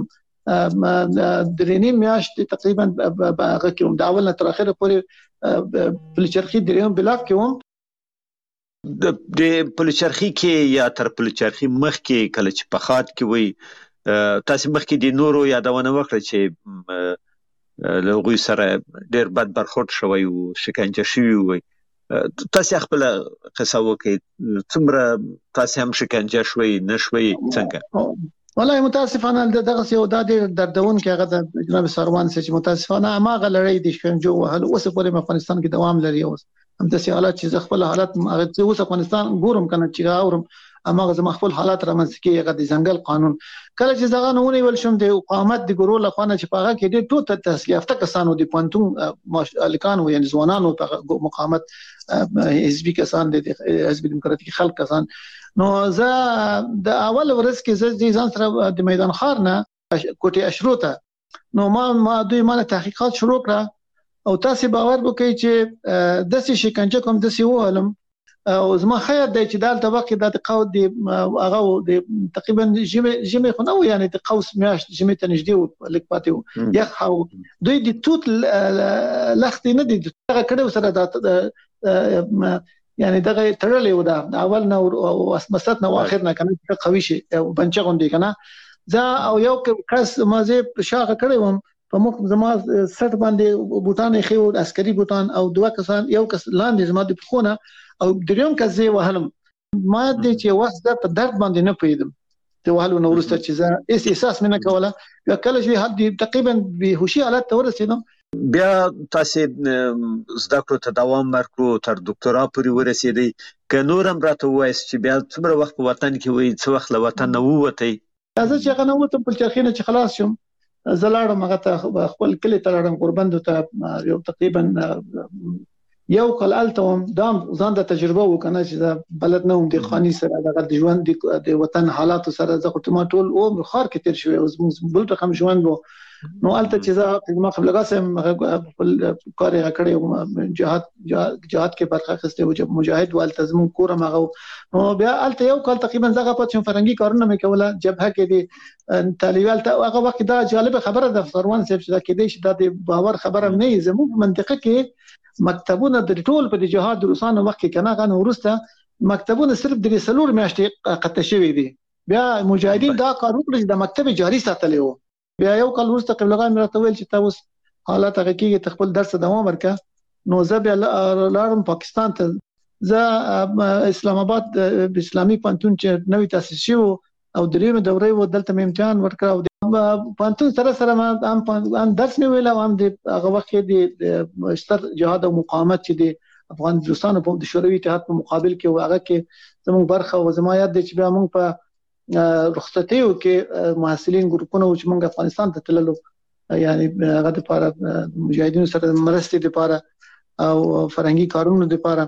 شوم 3 میاشت تقریبا هغه کوم د اول نه تر اخره پورې بلچرخي دریم بلاک کوم
د پلچرخي کې یا تر پلچرخي مخ کې کله چې په خاط کې وای تاسو مخ کې د نورو یادونه وکړه چې لغوی سره ډېر بد برخورد شوی او شکنجه شوی وای تاسو خپل قصه وکړئ څومره تاسو هم شکنجه شوي نشوي څنګه
والله متاسفانه دغه یو د دردون کې هغه د جناب سروان چې متاسفانه ما غلړی د شکنجو وهل اوس په افغانستان کې دوام لري اوس هم د حالات چې خپل حالات هغه اوس افغانستان ګورم کنه چې اورم اماغه زما خپل حالات رامنځته کې هغه د ځنګل قانون کله چې زغه نونی ول شم د مقاومت د ګرو لخوانه چې پاغه کې د ټوټه تحصیل یافته کسانو د پونتون الکان و یعنی ځوانانو په مقاومت حزبي کسان د حزب دیموکراتیک خلک کسان نو زه د اول ورځ کې زه ځان سره د میدان خار نه کوټي اشروته نو ما دوی مانه تحقیقات شروع کړه او تاسو باور وکړئ چې د سې شکنجه کوم د سې وهلم او زما خیر دی چې دالته وخت د قود دی هغه د تقریبا جمع خو نو یعنی د قوس میاشت جمع ته نږدې لیک پاتې یخ دوی د توت لخت نه دي هغه کړو سره د یعنی دغه تړلې و دا اول نو او مسات نو اخر نه کنه قوي شي بنچ غونډي کنه ځا او یو کس مازه شاغه کړم په مخ زما سټ باندې بوتان خو عسکري بوتان او دوه کسان یو کس لاندې زما د خونه او دریم کس زه وهلم ما دې چې وسه په درد باندې نه پیدم ته وهلو نو ورسته چې زه احساس مې نه کوله کله چې حد تقریبا به هوشي حالت ته ورسېدم
بیا تاسو زده کړو ته دوام ورکړو تر ډاکټرا پورې ورسېدی که نورم راته وایس چې بیا څومره وخت په وطن کې وای څو وخت له وطن نه ووتی
زه چې هغه نه وته په چرخینه چې خلاص شم زلاړم هغه ته خپل کلی ته لاړم قرباندو ته یو تقریبا یو کال التهم دام ځان د تجربه وکنه چې بلد نه هم د خاني سره د ژوند د وطن حالات سره زه خو ټول او خار کې تیر شوی اوس بل رقم ژوند وو نو الته چې زه ما قبل غاسم خپل کار یې کړی جهاد کې برخه اخیسته او مجاهد والتزم کورم هغه نو بیا الته یو کال تقریبا زغه پات فرنګي کارونه مې کوله جبهه کې دي طالبال ته هغه وخت دا جالب خبره ده فروان صاحب چې دا کې دي چې د باور خبره نه زموږ منطقه کې مکتبونه د ټول په جهاد روسانو وخت کې کنه غن ورسته مکتبونه صرف د سلور میاشتې قطع شوی دي بیا مجاهدین دا کار وکړي د مکتب جاری ساتلی وو بیا یو کال وروسته قبلغان راته ویل چې تاسو حالات هغه کې خپل درس دوام ورکړه نو زه بیا لاړم پاکستان ته زه اسلام آباد اسلامي پانتون چې نوې تاسیس شو او دریمه دوره و دلته امتحان ورکړ او پانتون سره ما هم درس مې ویل او هم د هغه وخت د ستر جهاد او مقاومت چې د افغانستان په شوروي اتحاد په مقابل کې هغه کې زموږ برخه او زما یاد دي چې بیا موږ په رخصتیو کې محصلین ګروپونه چې موږ افغانستان ته تللو یعنی هغه د لپاره مجاهدینو سره مرستې لپاره او فرهنګي کارونو لپاره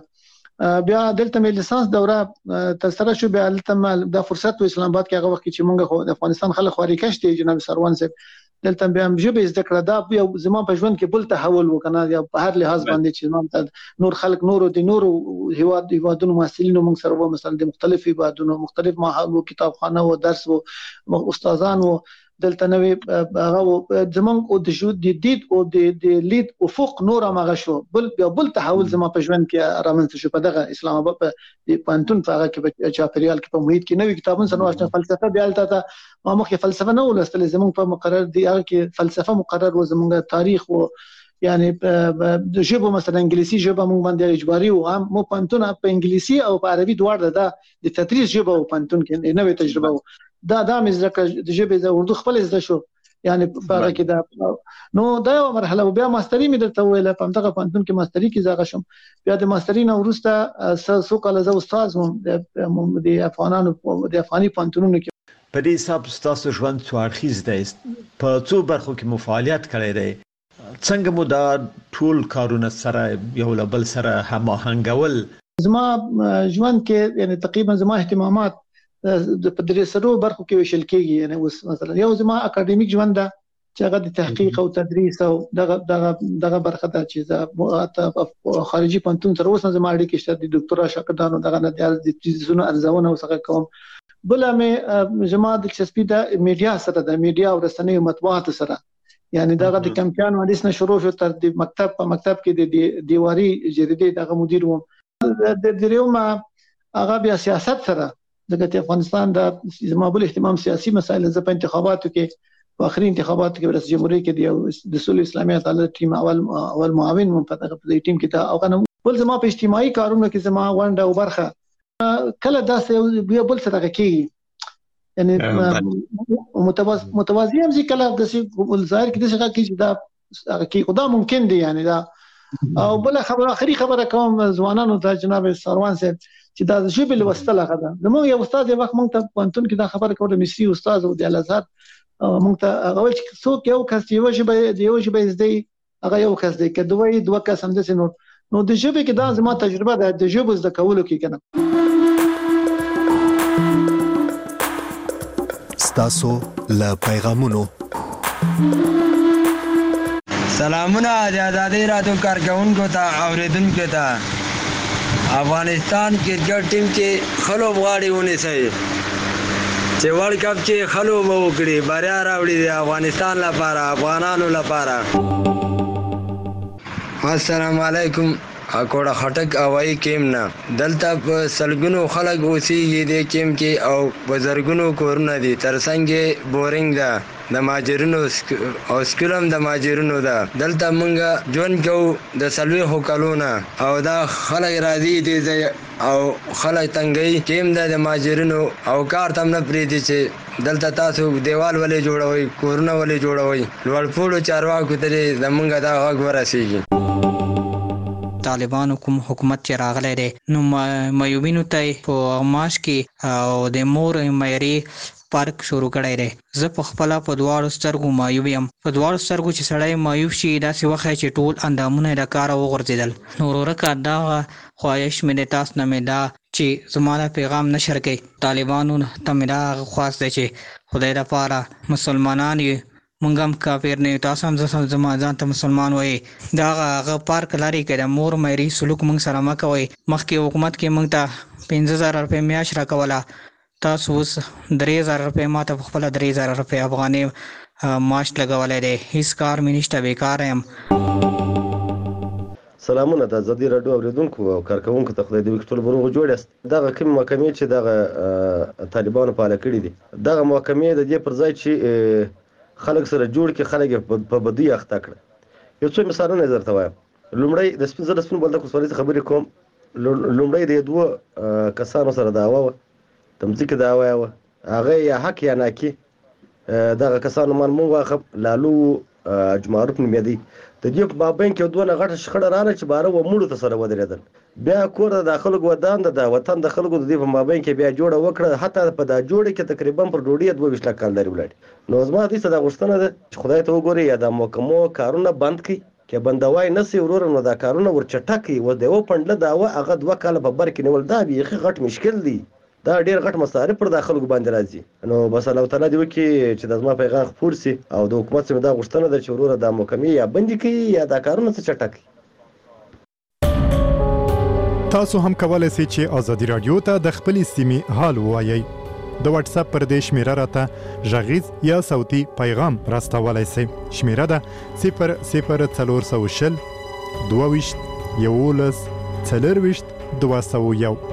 بیا دلته مې لیسانس دوره تر سره شو بیا دلته د فرصت و اسلام آباد کې هغه وخت چې موږ د افغانستان خلک خوري کشته جناب سروان صاحب دلته بیا هم ژبه زده کړه دا یو زما په ژوند کې بل تحول وکنه یا په هر لحاظ باندې چې زما نور خلک نور هیوادونو محصلینو موږ سره مثلا د مختلف هیوادونو مختلف معهد کتابخانه او درس او استادان او دلته نوې هغه زمونږ او د شو د دید او د لید افق نور هغه شو بل تحول زما په ژوند کې رامنځته شو په دغه اسلام آباد په پانتون په هغه کې په چاپریال کې په محیط کې نوې کتابونه سره واښنه فلسفه بیا البته ما مخکې فلسفه نه ولستل زمونږ په مقرر دی هغه کې فلسفه مقرر و زمونږ تاریخ او یعنی د ژبه مثلا انګلیسي ژبه موږ باندې اجباري او هم مو پانتون په انګلیسي او په عربي دواړه د تدریس ژبه او پانتون کې نوې تجربه دا مې ځکه د ژبې د اردو خپل زده شو یعنی په هغه کې دا نو دا یو مرحله بیا ماستری مې درته ویل په دغه پانتون کې ماستری کې زغه شم بیا د ماستری نه ورسته سو کال زه استاد وم د افغانانو د افغاني پانتونونو کې
په دې حساب تاسو ژوند څو اړخیز دی په څو برخو کې فعالیت کړی دی څنګه مو دا ټول کارونه سره یو له بل سره هماهنګول
زما ژوند کې یعنی تقریبا زما اهتمامات په درسرو برخو کې وشل کېږي یعنی اوس مثلا یو زما اکیډمیک ژوند ده چې هغه د تحقیق او تدریس او دغه برخه ده چې د خارجي پانتون سره اوس زما اړیکې شته د ډاکټرا شاګردانو دغه نه د تیزونه ارزونه وسغه کوم بل مې زما د چسپی د میډیا سره د میډیا او رسنیو مطبوعات سره یعنی دغه د کمپیان حدیث نه شروع شو تر د مکتب کې د دیواري جریدې دغه مدیر وم د دریوم هغه بیا سیاست سره دغه افغانستان د زمابل اهتمام سیاسي مسایل ز په انتخاباتو کې په اخري انتخاباتو کې رئیس جمهوریت کې د سولې اسلامي عدالت ټیم اول معاون په دغه ټیم کې دا او بل زما په اجتماعي کارونو کې زما ونده او برخه کله داسې بیا بل څه دغه کېږي یعنی متوازی هم ځکه کله د ظاهر کې د څه کې دا کې خدا ممکن دی یعنی دا او بل خبره اخري خبره کوم ځوانانو ته جناب سروان صاحب چې دا ژبه لوستل هغه ده زموږ یو استاد یو وخت مونږ ته پانتون کې دا خبره کوله مصری استاد او د الازهر مونږ ته هغه چې څوک یو کس یو ژبه زده هغه یو کس دی که دوه کس هم دسه نو د ژبې کې دا زما تجربه ده د ژبې زده کولو کې کنه
ستاسو له پیغامونو
سلامونه د آزادۍ رادیو کارکونکو ته اوریدونکو ته افغانستان کرکټ ټیم کې خلو غواړي ونیسي چې ورلد کپ کې خلو وکړي بریا راوړي د افغانستان لپاره افغانانو لپاره السلام علیکم اکوړه خټک اوای کېم نه دلته په سلګونو خلک اوسېږي د کېم کې او بزرګونو کورونه دي ترڅنګ بورینګ ده د ماجرونو او سکولم د ماجرونو ده دلته مونږ جون کو د سلوي هوکلونه او دا خلک راځي دي او خلک تنګي کېم ده د ماجرونو او کار تم نه پریدي چې دلته تاسو دیوال ولې جوړوي کورونه ولې جوړوي لوړپوړو چارواکو ته زمونږ دا غږ ورسیږي
طالبانو کوم حکومت چې راغلی دی نو مایوبینو ته په ماش کې او د مور مېری پارک شروع کړی دی زه په خپل په دواړو سترګو مایوب یم په دواړو سترګو چې سړی مایوب شي داسې وخت چې ټول اندامونه د کار وغورځیدل نو ورکه دا خواهش مې د تاسو نه مې دا چې زموږ پیغام نشر کړئ طالبانو ته مې دا خواست دی چې خدای لپاره مسلمانان مونږ هم کافر نه تاسو هم زما ځان ته مسلمان وای دا هغه پارک لري کې د مور مېری سلوک مونږ سره مکوي مخکې حکومت کې مونږ ته 15000 روپے میاش راکوله تاسو اوس 3000 روپے ماته خپل 3000 روپے افغاني معاش لګولای دی هیڅ کار مې نشته بیکار یم
سلامونه د ازادي راډیو اوریدونکو او کارکونکو ته خدای دې وکړي ټول بروغ جوړ یاست. دغه کوم محکمې چې دغه طالبانو فعال کړي دي دغه محکمې د دې پر ځای چې خلک سره جوړ کړي خلک په بدی اخته کړي. یو څو مثالونه درته وایم. لومړی د سپین بولدک ولسوالۍ خبرې کوم. لومړی د دوه کسانو سره دعوا وه، د مځکې دعوا وه، هغه یا حق یا ناکي. دغه کسانو مان مونږ واخب لالو جمعروف نومېدی. د دې په مابین کې دونه غټه شخړه راغله چې باره و مړو ته سره ودرېدل. بیا کور د خلکو ودان د وطن د خلکو د دې په مابین کې بیا جوړه وکړه. حتی په دا جوړه کې تقریبا پر ډوډۍ 22 لک کال لري ولاړ. نو زما دې څه د غوښتنه ده چې خدای ته وګوري یا د محکمو کارونه بند کړي کې بندوای نسی ورور نو دا کارونه ورچټکی و د یو پندله داوه هغه 2 کال په بر کې نیول دا بیخي غټ مشکل دی. دا ډیر غټ مصارف پر د خلکو باندې راځي. نو بس الله تعالی دې وکړي چې د زما پیغام خپور سي او د حکومت څخه دا غوښتنه ده چې ورور د محکمې یا بندي کړي یا دا کارونه څه چټکي.
تاسو هم کولای شئ چې ازادي رادیو ته د خپل سیمې حال ووایئ. د واتس اپ پر دې شمیره راته ژغیز یا صوتي پیغام راستولای شئ. شمیره ده 00420 22 11 40 201.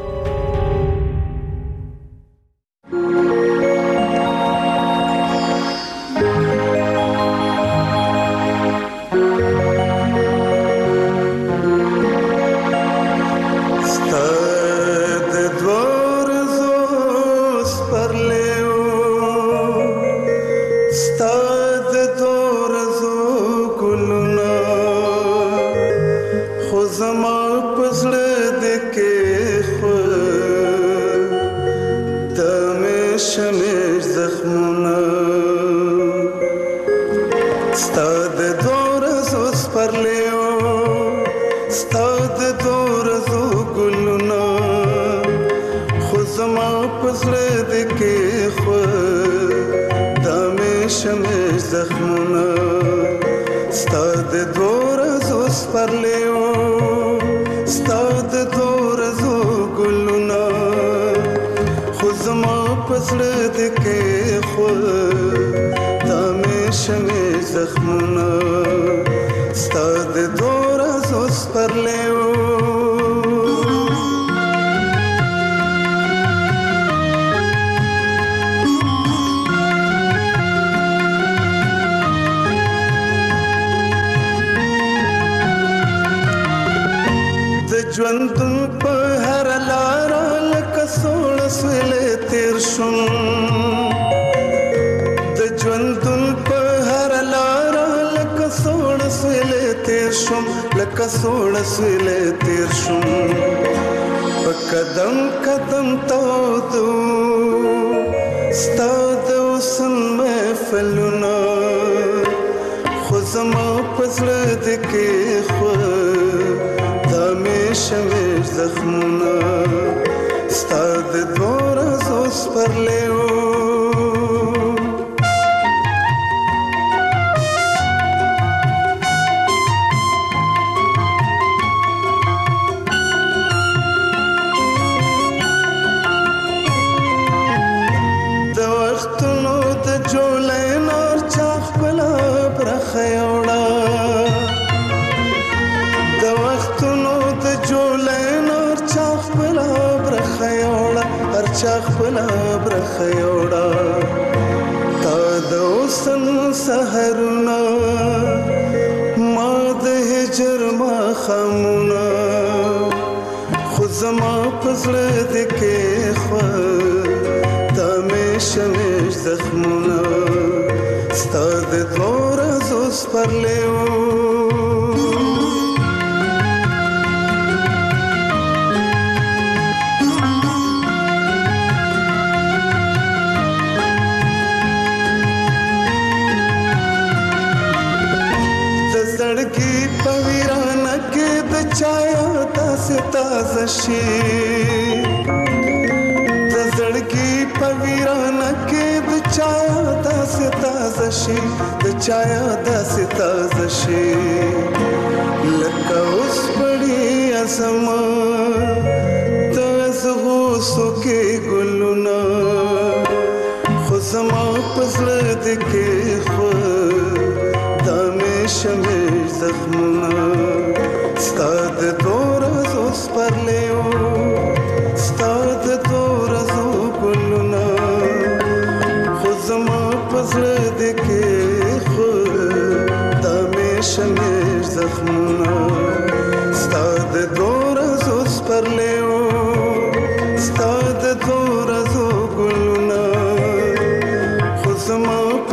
زخمونه ستا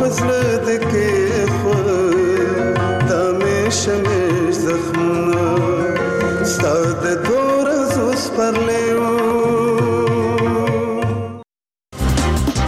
پزړه د